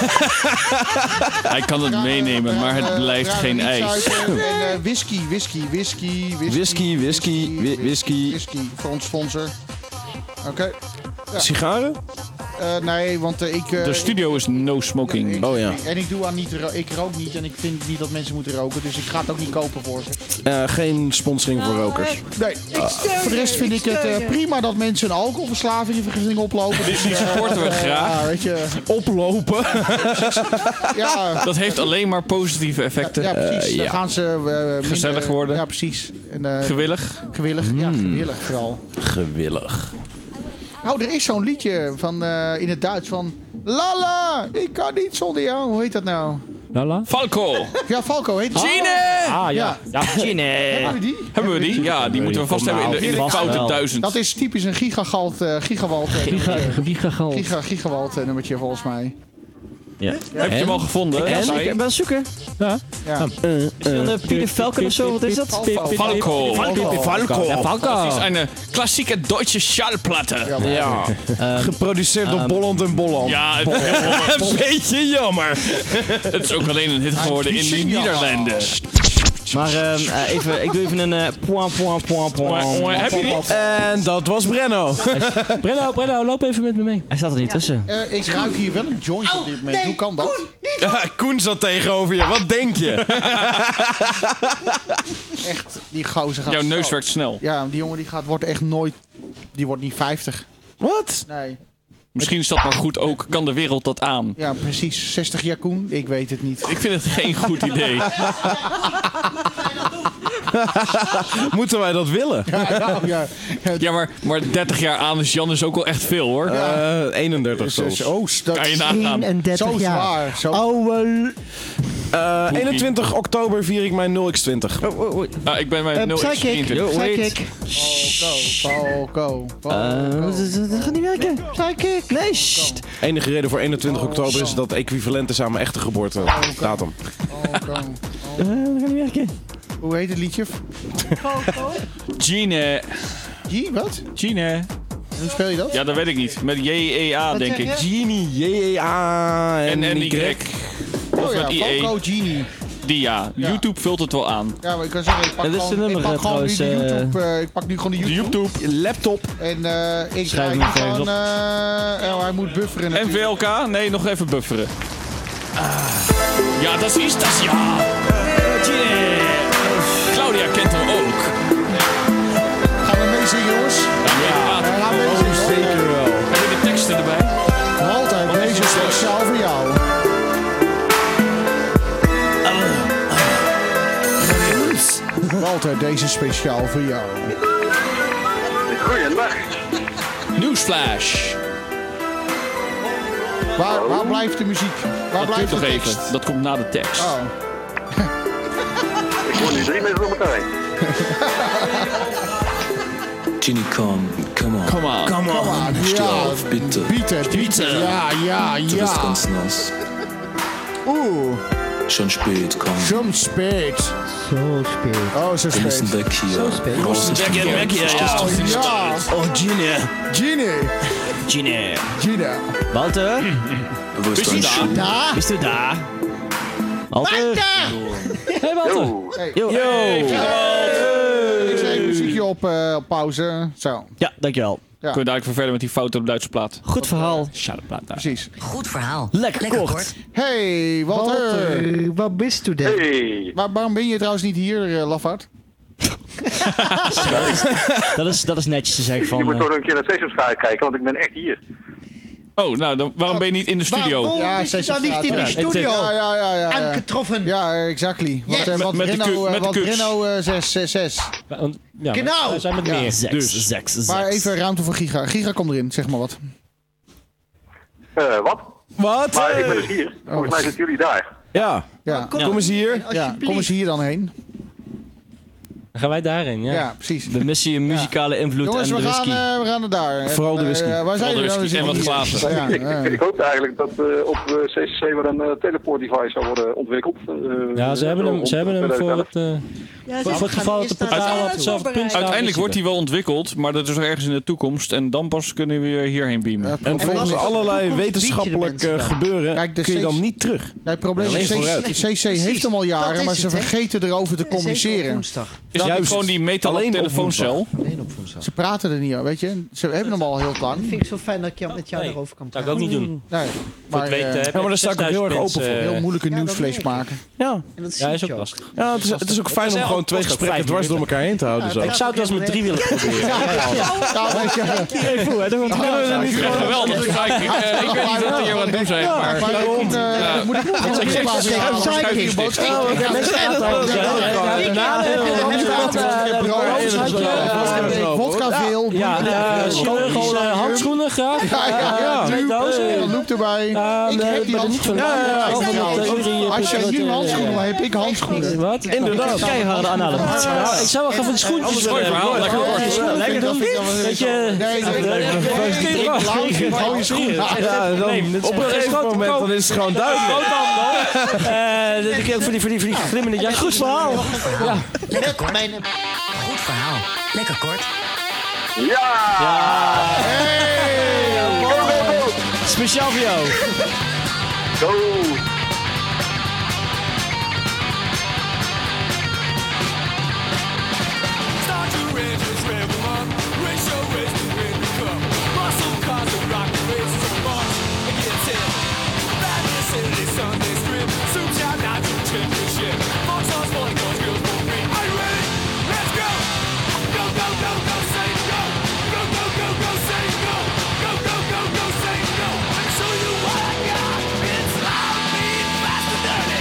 Hij kan het meenemen, maar het blijft geen ijs. En whisky Whisky voor ons sponsor. Oké. Ja. Sigaren? Nee, want ik... De studio is no smoking. Oh ja. En ik doe aan niet ik rook niet en ik vind niet dat mensen moeten roken. Dus ik ga het ook niet kopen voor ze. Geen sponsoring voor rokers. Nee. Voor de rest vind ik het prima dat mensen een alcoholverslaving oplopen. Die supporten we graag. Ja, weet je. Oplopen. Ja. Dat heeft alleen maar positieve effecten. Ja, precies. Dan gaan ze... gezellig worden. Ja, precies. En, gewillig. Gewillig, ja, gewillig vooral. Gewillig. Nou, er is zo'n liedje van, in het Duits van... Lala, ik kan niet zonder jou. Hoe heet dat nou? Lala? Falco. Ja, Falco heet het. Gine! Ah, ja. Gine. Hebben we die? Hebben we die? Ja, die moeten we vast hebben in de foute 1000. Dat is typisch een gigawalt nummertje volgens mij. Ja. Heb je hem al gevonden? Ik ben zoeken. Ja. Pieter Falken of zo, wat is dat? Falco. Falco. Dat is een klassieke Duitse Schallplatte. Ja. Geproduceerd door Bolland en Bolland. Ja, het is heel een beetje jammer. Het is ook alleen een hit geworden in de Nederlanden. Maar ik doe even een point. Heb je die? En dat was Brenno. Brenno, loop even met me mee. Hij staat er niet tussen. Ik ruik hier wel een joint op dit moment. Hoe kan dat? Ja, Koen zat tegenover je. Wat denk je? Echt, die gozer gaat... Jouw neus werkt snel. Ja, die jongen wordt echt nooit... Die wordt niet 50. Wat? Nee. Misschien is dat maar goed ook. Kan de wereld dat aan? Ja, precies. 60 jaar Koen? Ik weet het niet. Ik vind het geen goed idee. Moeten wij dat willen? Ja, maar 30 jaar aan is Jan is ook wel echt veel hoor. 31 zelfs. Kan je nagaan. 31 Zo jaar. zwaar. Oude... 21 oktober vier ik mijn 0x20. Ik ben mijn 0x23. Psychic. Falco. Dat gaat niet werken. Psychic. Nee, sst. Enige reden voor 21 oktober is dat equivalent is aan mijn echte geboortedatum. Dat gaat niet werken. Hoe heet het liedje? Gine. G, wat? Gine. Hoe speel je dat? Ja, dat weet ik niet. Met J-E-A Wat denk zeg ik. je? Genie, J-E-A en Y. Oh ja, met IE. Falco Genie. Die ja. YouTube vult het wel aan. Ja, maar ik kan zeggen, ik pak Dat is gewoon, de nummer, ik pak gewoon nu trouwens, de YouTube. Ik pak nu gewoon de YouTube. Laptop. En ik Schrijf draai hem gewoon... even op. hij moet bufferen En natuurlijk. VLK? Nee, nog even bufferen. Ja, dat is dat ja. Claudia kent hem ook. Gaan we meezingen, jongens? Ja, Gaan we meezingen? Zeker wel. Heb je de teksten erbij? Altijd, deze is speciaal voor jou. Walter, deze is speciaal voor jou. Goeiedag. Newsflash. Waar blijft de muziek? Waar Dat blijft duurt de nog tekst? even. Dat komt na de tekst. Oh. Ik hoor nu 3 mensen door elkaar heen. Ginny, come on. Come on. Come on, ja. Bitte. Bitte. Ja. Du bist ganz nass. Schon spät, komm. Schon spät. Zo speel. Oh, zo Wir müssen spät. weg hier. Zo spät. Raus ist die Weg hier, ja. Ja. Oh, Gine. Genie. Gine. Walter? Wo ist dein Schuh? Da. Bist du da? Walter? Hey Walter. Hey. Yo. Ik zet muziekje op pauze. Zo. Ja, dankjewel. Ja. Kunnen we dadelijk verder met die foto op de Duitse plaat. Goed verhaal. Precies. Goed verhaal. Lekker kort. Hey, Walter. Waar bist du denn? Hey. Waarom ben je trouwens niet hier, Lafaard? Dat is netjes te zeggen van... Je moet toch een keer naar Sesamstraat kijken, want ik ben echt hier. Oh, nou, dan, waarom ben je niet in de studio? Waarom Ja, is hij dan niet in de Ja, studio? Ja. Aangetroffen. Ja, exactly. Wat Met de Brenno 6. Ja, Genau. we zijn met meer. Zeks. Maar even ruimte voor Giga. Giga, kom erin, zeg maar wat. Wat? Wat? Maar ik ben dus hier. Volgens mij zitten jullie daar. Ja. Kom eens hier. Ja, kom eens hier dan heen. Dan gaan wij daarheen, ja. Ja, precies. We missen je muzikale invloed Jongens, en de we whisky. gaan naar daar. Vooral de whisky. Waar zijn Vooral de jullie? whisky en wat glazen. Ja, Ik hoopte eigenlijk dat op CCC weer een teleport device zou worden ontwikkeld. Ja, ze hebben hem voor het... voor het geval dat de portaal op hetzelfde punt staat. Uiteindelijk wordt die wel ontwikkeld, maar dat is nog ergens in de toekomst. En dan pas kunnen we weer hierheen beamen. En volgens allerlei wetenschappelijk gebeuren Kijk, de kun je dan niet terug. Nee, het probleem is, Alleen vooruit. CC heeft hem al jaren, maar ze vergeten erover te communiceren. Is juist gewoon die metalen telefooncel. Ze praten er niet aan, weet je. Ze hebben hem al heel lang. Dat vind ik zo fijn dat ik met jou erover kan praten. Dat zou ik ook niet doen. Nee, Voor het weten heb maar je daar sta ik ook heel erg open 6000 voor. Heel moeilijke Ja, nieuwsvlees dat maken. Ja. Ja, is ook lastig. Ja, het is ook fijn om gewoon 2 gesprekken dwars door elkaar heen te houden. Zo. Ik zou het wel eens met 3 willen proberen. Geweldig. Ik weet niet wat hier aan het doen zijn. Maar Moet ik vodka veel. Chirurgische handschoenen graag. Een loop erbij. Ik heb die handschoenen. Als je hier handschoenen wil, heb ik handschoenen. Wat? Inderdaad. Keiharde anale. Ik zou wel gaan van die schoentjes. Mooi verhaal. Lekker dan. Weet je... Op een gegeven moment dan is het gewoon duidelijk. Dat ik ook voor die glimmende jas. Goed verhaal. Lekker kort. Goed verhaal. Lekker kort. Ja! Hey! Go, go, go! Speciaal voor jou. Go! Start your engines, rev them up. Race your race to win the cup. Muscle cars and rock the race so much. It gets in. Saturday, Saturday, Sunday strip. Soups out national championship. Foxholes, Molly Girls, Girls for me. Are you ready? Let's go! Go, go, go, go, say go! Go, go, go, go, say go! Go, go, go, go, say go! I'll show you what I got. It's loud, mean, fast and dirty.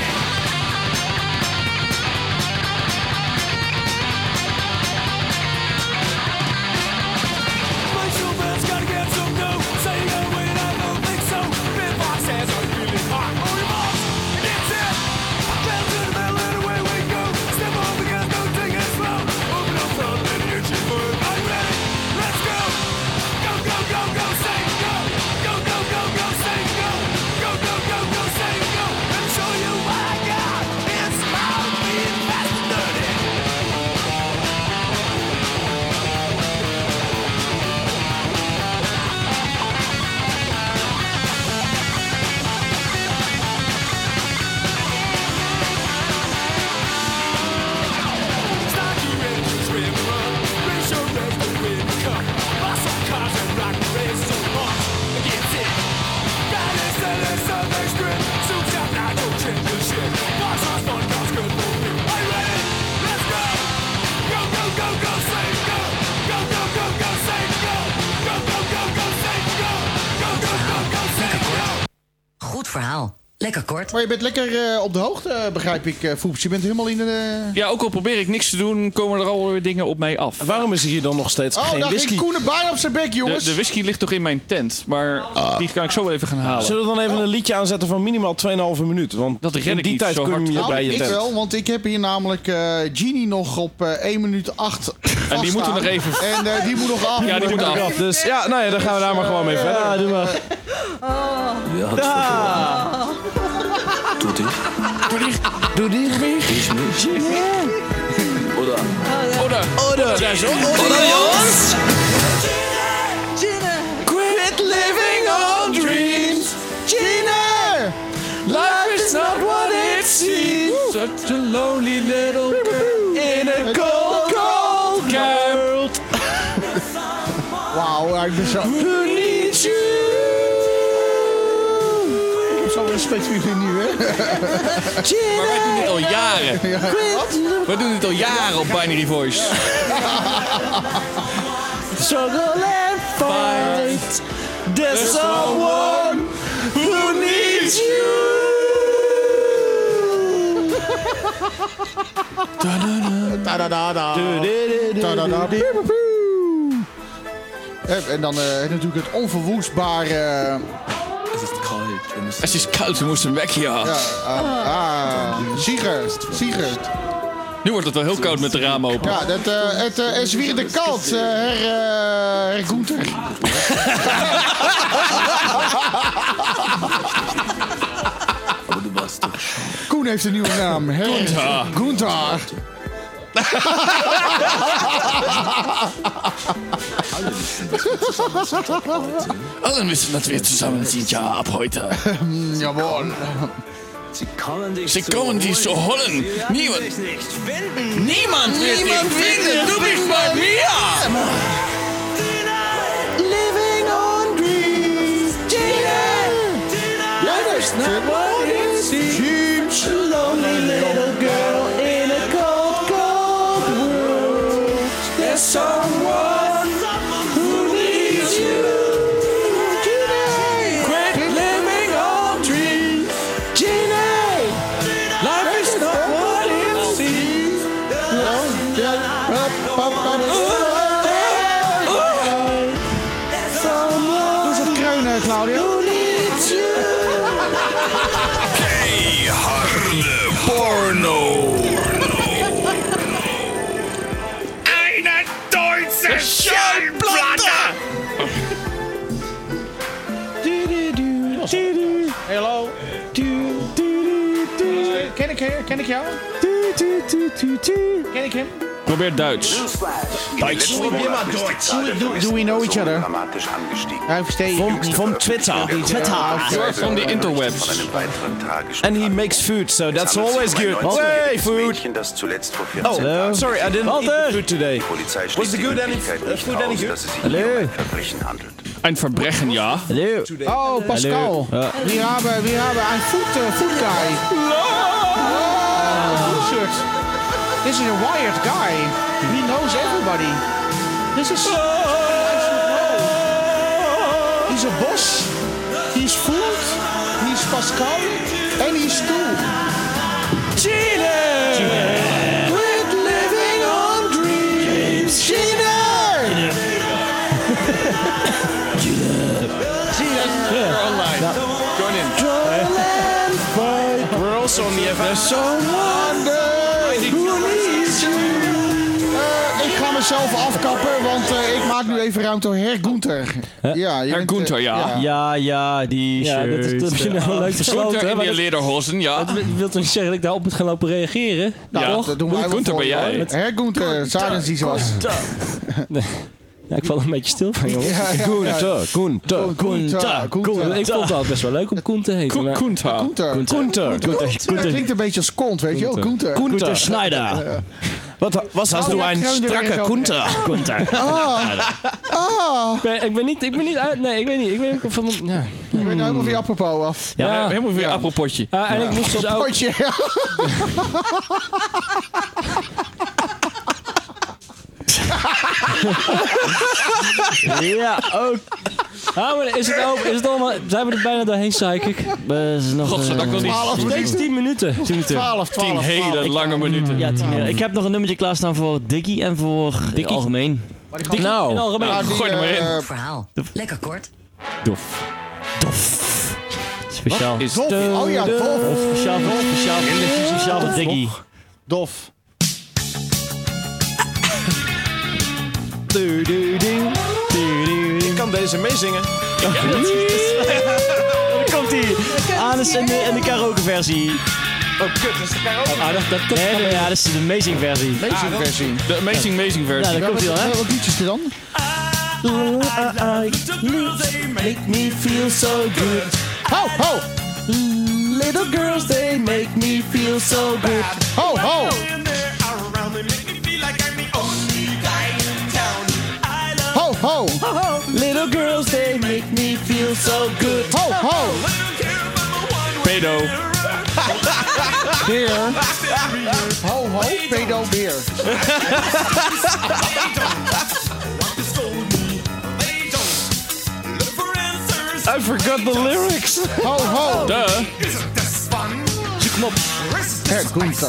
Gotta get some dough. Say you gotta wait, I don't think so. Big Fox says, are you feeling hot? Oh, your boss, it's it. Pedal to the metal and away we go. Step on the gas, don't take it slow. Open up front, let it hit your foot. Are you ready? Let's go. Go, go, go, go, say go. Go, go, go, go, say go. Go, go, go, go, say go. Let me show you what I got. It's loud, mean, fast and dirty. Start your engines, rev them up. Race your race to win the cup. Muscle cars and rock the race so much. It gets in. Friday, Saturday, Sunday strip. Suits out national championship. Foxholes, Molly Girls, Girls for me. Are you ready? Let's go. Go, go, go, go, say go. Go, go, go, go, say go. Go, go, go, go, say go. Go, go, go, go, say go. Goed verhaal. Lekker kort. Maar je bent lekker op de hoogte, begrijp ik, Foeps. Je bent helemaal in de... Ja, ook al probeer ik niks te doen, komen er alweer dingen op mij af. Waarom is hier dan nog steeds geen daar whisky? ging Koen erbij op zijn bek, jongens. De whisky ligt toch in mijn tent, maar die kan ik zo wel even gaan halen. Zullen we dan even een liedje aanzetten van minimaal 2,5 minuten? Want Dat red in ik die niet tijd zo kun hard. je bij je Ik tent. wel, want ik heb hier namelijk Genie nog op 1 minuut 8 En die moeten nog even... En die moet nog af. Ja, die moet af. Dus ja, nou ja, dan gaan we daar maar gewoon mee verder. Ja, doe maar. Ja, Doe die. Doe die. Ich nicht. Oder. Oder. Ja, zo. Oder, jongens. Quit living on dreams. Gina! Life is not what it seems. Such a lonely little girl In a cold, cold world. Wauw, ik ben zo... Who needs you? Ik heb zo respect voor jullie nu, hè? Maar wij doen dit al jaren. Wat? Wij doen dit al jaren op Binary Voice. Struggle and fight. There's someone who needs you. En dan natuurlijk het onverwoestbare... Het is koud, we moesten weg, ja. Siegert. Nu wordt het wel heel koud met de ramen open. Ja, het is weer de kalt, Herr Gunther. Koen heeft een nieuwe naam. Gunther. Alle müssen dat weer zusammen sind, ja, ab heute. Jawohl. Sie kommen dich zu holen. Niemand will dich finden. Du bist bei mir. Living on dreams, Gina. Life is not what it seems. Lonely little girl in a cold, cold world. There's someone who needs you. Quit living on dreams, Gina. Life is not what it seems. Doe eens het kreunen, Claudia. Keiharde Porno. Eine deutsche Schallplatte. Hallo. Ken ik jou? Ken ik hem? Probeer Duits. Duits. Do we know each other? I verstehe From Twitter. From the interwebs. And he makes food, so that's always good. Hey, food. Oh, sorry, I didn't eat food today. Was the food any good? Hallo. Ein Verbrechen, ja. Hallo. Oh, Pascal. Ja. We hebben een food guy. Shirt. This is a wired guy. He knows everybody. This is... He's a boss. He's food. He's Pascal. And he's Stu. Gina! Quit living on dreams. Gina! We're online. Join in. We're also on the FS. Ik ga mezelf afkappen, want ik maak nu even ruimte voor Herr Gunther. Ja, Herr Gunther, ja. Ja, die shirt. Dat is misschien wel leuk besloten. Gunther in Maar die lederhosen, ja. dat wil toch niet zeggen dat ik daarop moet gaan lopen reageren? Nou, Ja. dat doen wij wel Gunther voor ben je, jij. hoor. Herr Gunther, zagen ze zoals. Ja, ik val er een beetje stil van, jongens. Gunther. Ik vond het altijd best wel leuk om Koen te heten. maar- Gunther. Dat klinkt een beetje als kont, weet je wel? Gunther. Gunther Schneider. Was hast du ein strakke Gunther? Ik ben niet uit... Nee, ik weet niet. Ik weet niet van... Ja. Ik ben helemaal weer apropos af. Ja, helemaal weer apropotje. En ik moest dus ook... Potje. Ja, ook. Maar is het allemaal... Zijn we er bijna doorheen, psychic? Godzijdank nog niet. Steeds 10 minuten. 12. 10 hele lange minuten. Ja, 10 Ik heb nog een nummertje klaarstaan voor Dickie en voor algemeen. In algemeen. Gooi er maar in. Verhaal. Lekker kort. Dof. Speciaal. Is Dof. Oh ja, dof. Speciaal voor Dickie. Dof. Ik kan deze meezingen. Daar komt ie. Anus en de karaoke versie. Oh, kut, dat is de karaoke. Nee, ja, dat is de amazing versie. Amazing versie. De amazing versie. Ja, daar komt ie dan, hè? Wat liedjes er dan? Make me feel so good. Ho, ho. Little girls, they make me feel so good. Ho, ho. Ho, ho. Little girls, they make me feel so good. Ho, ho. Pedo. Beer. Ho, ho. Pedo beer. I forgot the lyrics. Ho, ho. Duh. Zoek hem op. Herr Gunther.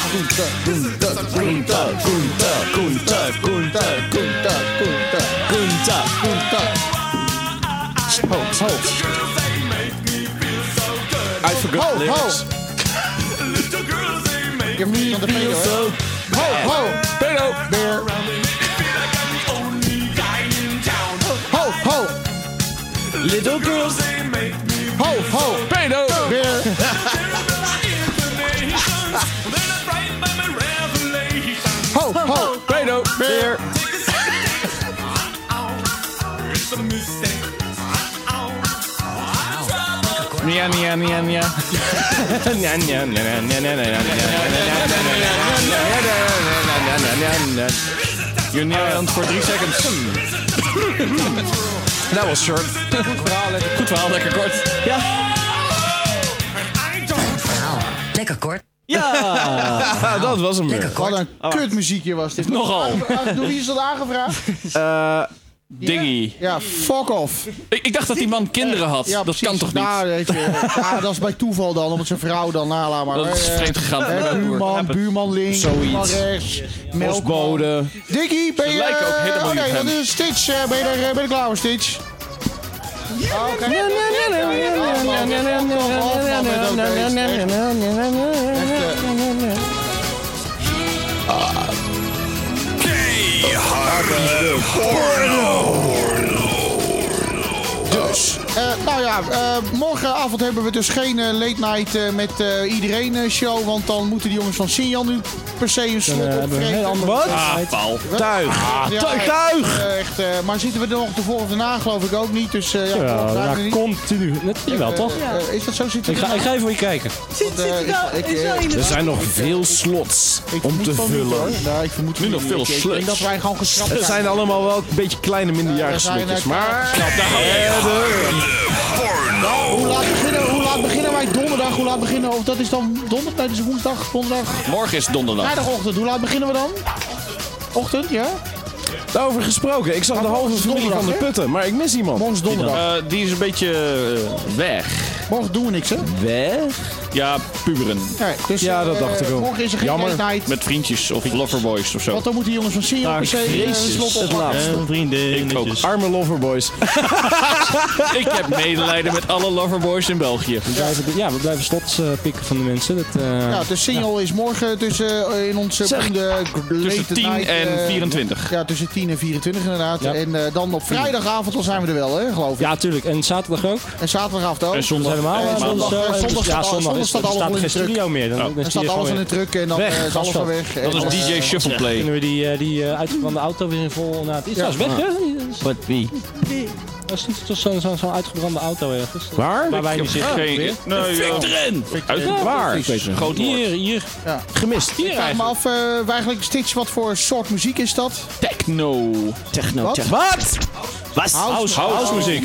Ho, ho. I forgot the lyrics. Give me the pedo. Ho, ho. Pedo. Beer. Ho, ho. Little girls, Ho, ho. Pedo. Beer. Ho, ho. Pedo. Beer. Nia, nia, nia, nia. You're Nederland voor 3 seconds. That was short. Goed verhaal, lekker kort. Ja. Lekker kort. Ja, dat was hem weer. Wat een kutmuziekje was dit. Nogal. Door wie is dat aangevraagd? Diggy. Ja, fuck off. Ik dacht dat die man kinderen had. Ja, dat precies. kan toch niet? Nou, weet je, dat is bij toeval dan, omdat zijn vrouw dan nalaat. Maar Dat is vreemd gegaan. Buurman links, buurman rechts, Postbode. Diggy, ben je... lijken ook helemaal Oké, niet op dat hem. is Stitch. Ben je er klaar voor, Stitch? Oké. Dus, nou ja, morgenavond hebben we dus geen late night met iedereen show. Want dan moeten die jongens van Sinjan nu per se een slot opvreten. Wat? Paul. Tuig. Tuig. Echt, maar zitten we er nog tevoren of daarna geloof ik ook niet. Dus ja, continu. Jawel, toch? Is dat zo? Ik ga even voor je kijken. Er zijn nog veel slots om te vullen. Nee, ik vermoed nu nog veel slots. Ik slots. denk dat wij gewoon geschrapt Het zijn allemaal wel een beetje kleine minderjarige slotjes. Maar hoe laat beginnen wij donderdag? Hoe laat beginnen? Of dat is dan donderdag? Nee, dat is woensdag, donderdag. Morgen is donderdag. Vrijdagochtend. Hoe laat beginnen we dan? Ochtend, ja? Daarover gesproken. Ik zag de halve familie van de Putten, maar ik mis iemand. Morgen is donderdag. Die is een beetje weg. Morgen doen we niks, hè? Weg? Ja, puberen. Nee, dus, ja, dat dacht ik ook. Morgen is er geen night. Met vriendjes of loverboys of zo. Want dan moeten die jongens van Sinjan per se een slot oppakken. Vrienden. Ik ook. Arme loverboys. Ik heb medelijden met alle loverboys in België. We blijven slots pikken van de mensen. Dat, Ja, de single is morgen tussen in onze tussen 10 en 24. Ja, tussen 10 en 24 inderdaad. Ja. En dan op vrijdagavond dan zijn we er wel, hè, geloof ik. Ja, tuurlijk. En zaterdag ook. En zaterdagavond ook. En zondag helemaal. Zondag staat alles staat in geen de truck. studio meer. Dan staat alles in de truck en dan is alles van weg. Dat is DJ Shuffleplay. Kunnen we die uitgebrande auto weer in vol naar het is. Dat is weg, hè? Wat, wie? Dat is niet zo'n uitgebrande auto ergens. Waar? Waar wij niet zitten. Fik erin! Waar? Groot hier. Ja. Gemist. Ik vraag me af, eigenlijk Stitch, wat voor soort muziek is dat? Techno. Wat? House muziek.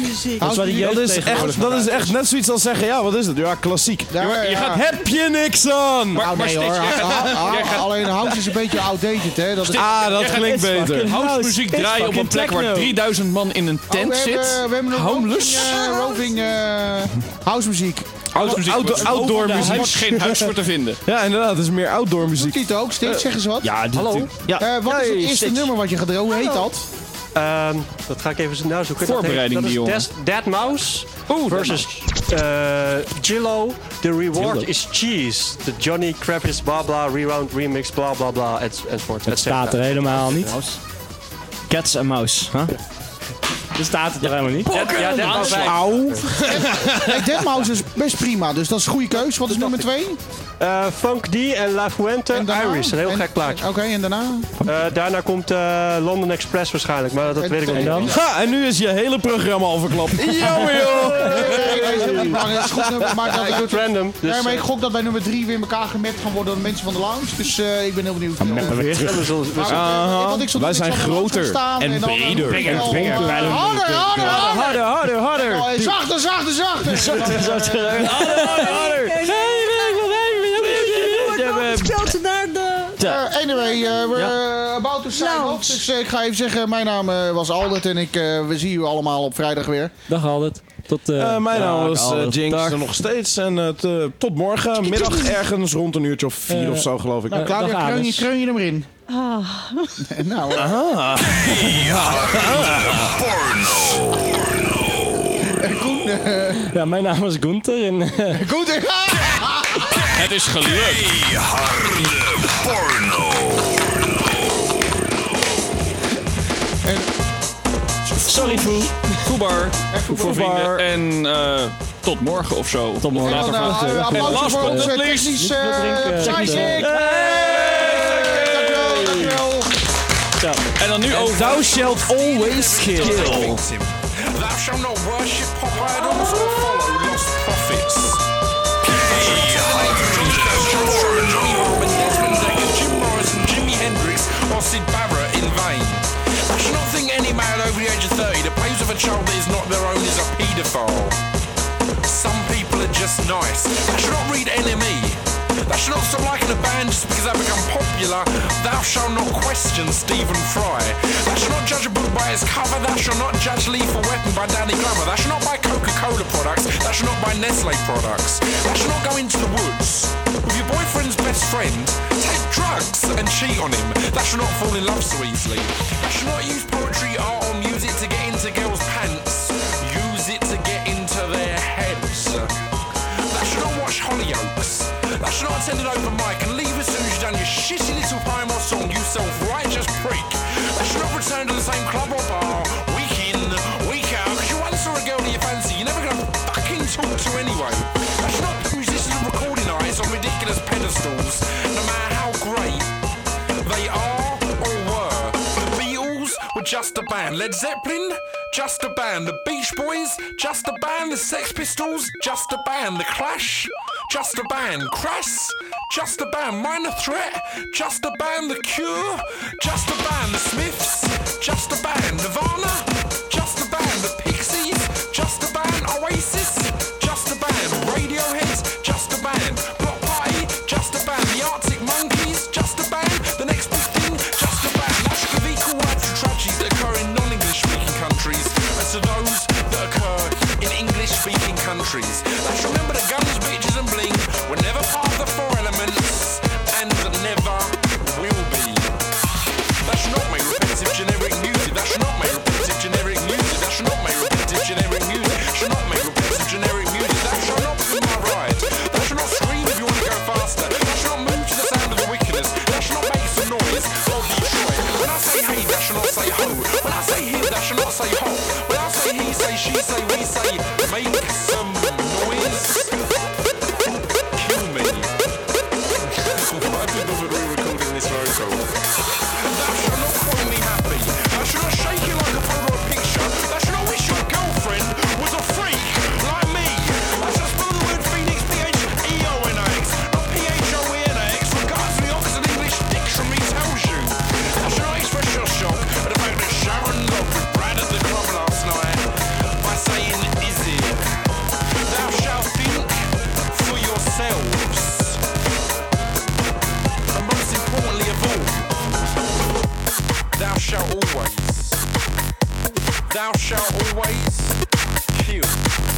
Dat is echt net zoiets als zeggen, ja, wat is het? Ja, klassiek. Heb je niks aan? Maar nee hoor, alleen house is een beetje outdated, hè? Dat klinkt beter. House muziek draaien op een plek waar 3000 man in een tent zit. We hebben nog roving house muziek. Outdoor muziek. Er is geen huis voor te vinden. Ja, inderdaad. Het is meer outdoor muziek. Doet dit ook? Steeds zeggen ze wat? Ja, hallo. Wat is het eerste nummer wat je gaat draaien? Hoe heet dat? Dat ga ik even nou zoeken. Voorbereiding, dat die jongen. Dead Mouse versus Gillo. The reward is cheese. The Johnny Kravitz bla bla rewound remix bla bla bla enzovoort. Het staat er helemaal niet. Cats en Mouse. Er staat het er helemaal niet. Ja, Dead Mouse is best prima, dus dat is een goede keus. Wat is nummer 2? Funk D en La Fuente Iris. Een heel gek plaatje. Oké, en daarna? Daarna komt London Express waarschijnlijk, maar dat weet ik nog niet. Dan? Ha, en nu is je hele programma al verklapt. Jammer joh! Random. Nee, maar ik gok dat bij nummer 3 weer in elkaar gemet gaan worden door de mensen van de lounge. Dus ik ben heel benieuwd. Wij zijn groter en breder. Harder. Zachter. Anyway, we're about to sign off. Dus ik ga even zeggen, mijn naam was Aldert en we zien u allemaal op vrijdag weer. Dag Aldert. Mijn naam is Jinx er nog steeds. En tot morgen, middag ergens rond een uurtje of 4 of zo, geloof ik. Nou, Claudia, kreun je hem erin. Nou, ja, mijn naam is Gunther. Gunther! Het is gelukt. Harde porno. Sorry, Voebar. Voor vrienden. En tot morgen of zo. Tot morgen. Applaus voor onze technisch sidekick. Dankjewel. Zo. En dan nu over. Thou shalt always kill. Thou shalt not worship pop idols or follow lost prophets. Jim Morrison, Jimi Hendrix, or Sid Barrett in vain. I should not think any man over the age of 30 that plays with a child that is not their own is a paedophile. Some people are just nice. I should not read NME. Thou shalt not stop liking a band just because they become popular. Thou shalt not question Stephen Fry. Thou shalt not judge a book by its cover. Thou shalt not judge Lethal Weapon by Danny Glover. Thou shalt not buy Coca-Cola products. Thou shalt not buy Nestle products. Thou shalt not go into the woods with your boyfriend's best friend, take drugs and cheat on him. Thou shalt not fall in love so easily. Thou shalt not use poetry, art or music to get into girls' pants. Use it to get into their heads. Thou shalt not watch Hollyoaks. Thou shalt not attend an open mic and leave as soon as you've done your shitty little poem or song, you self-righteous prick. Thou shalt not return to the same club or bar, week in, week out, because you once saw a girl that you fancy, you're never going to fucking talk to anyway. Thou shalt not put musicians and recording artists on ridiculous pedestals, no matter how great they are or were. The Beatles were just a band. Led Zeppelin, just a band. The Beach Boys, just a band. The Sex Pistols, just a band. The Clash, just a band. Crass, just a band. Minor Threat, just a band. The Cure, just a band. The Smiths, just a band. Nirvana, just a band. The Pixies, just a band. Oasis, just a band. Radiohead, just a band. Block Party, just a band. The Arctic Monkeys, just a band. The Next Big Thing, just a band. That should give equal rights to tragedies that occur in non-English speaking countries as to those that occur in English speaking countries. Let's remember that guns, bitches and bling were never part of the four elements and never will be. That should not make repetitive generic music. That should not make repetitive generic music. That should not make repetitive generic music. Should not make repetitive generic music. That shall not be my ride. That should not scream if you want to go faster. That should not move to the sound of the wickedness. That should not make some noise or Detroit. When I say hey, that should not say ho. When I say him, that should not say ho. When I say he, say she, say we, say make some noise. Kill me. Why did we re-recording this vocal? Thou shalt not call me happy. Thou shalt not shake it like a photo or picture. Thou shalt not wish your girlfriend was a freak like me. Thou shalt spell the word Phoenix P-H-E-O-N-X, not P-H-O-E-N-X, regardless of the Oxford English Dictionary tells you. Thou shalt not express your shock at the fact that Sharon Love with Brad at the club last night by saying, is it? Thou shalt think for yourselves. And most importantly of all, thou shalt always kill.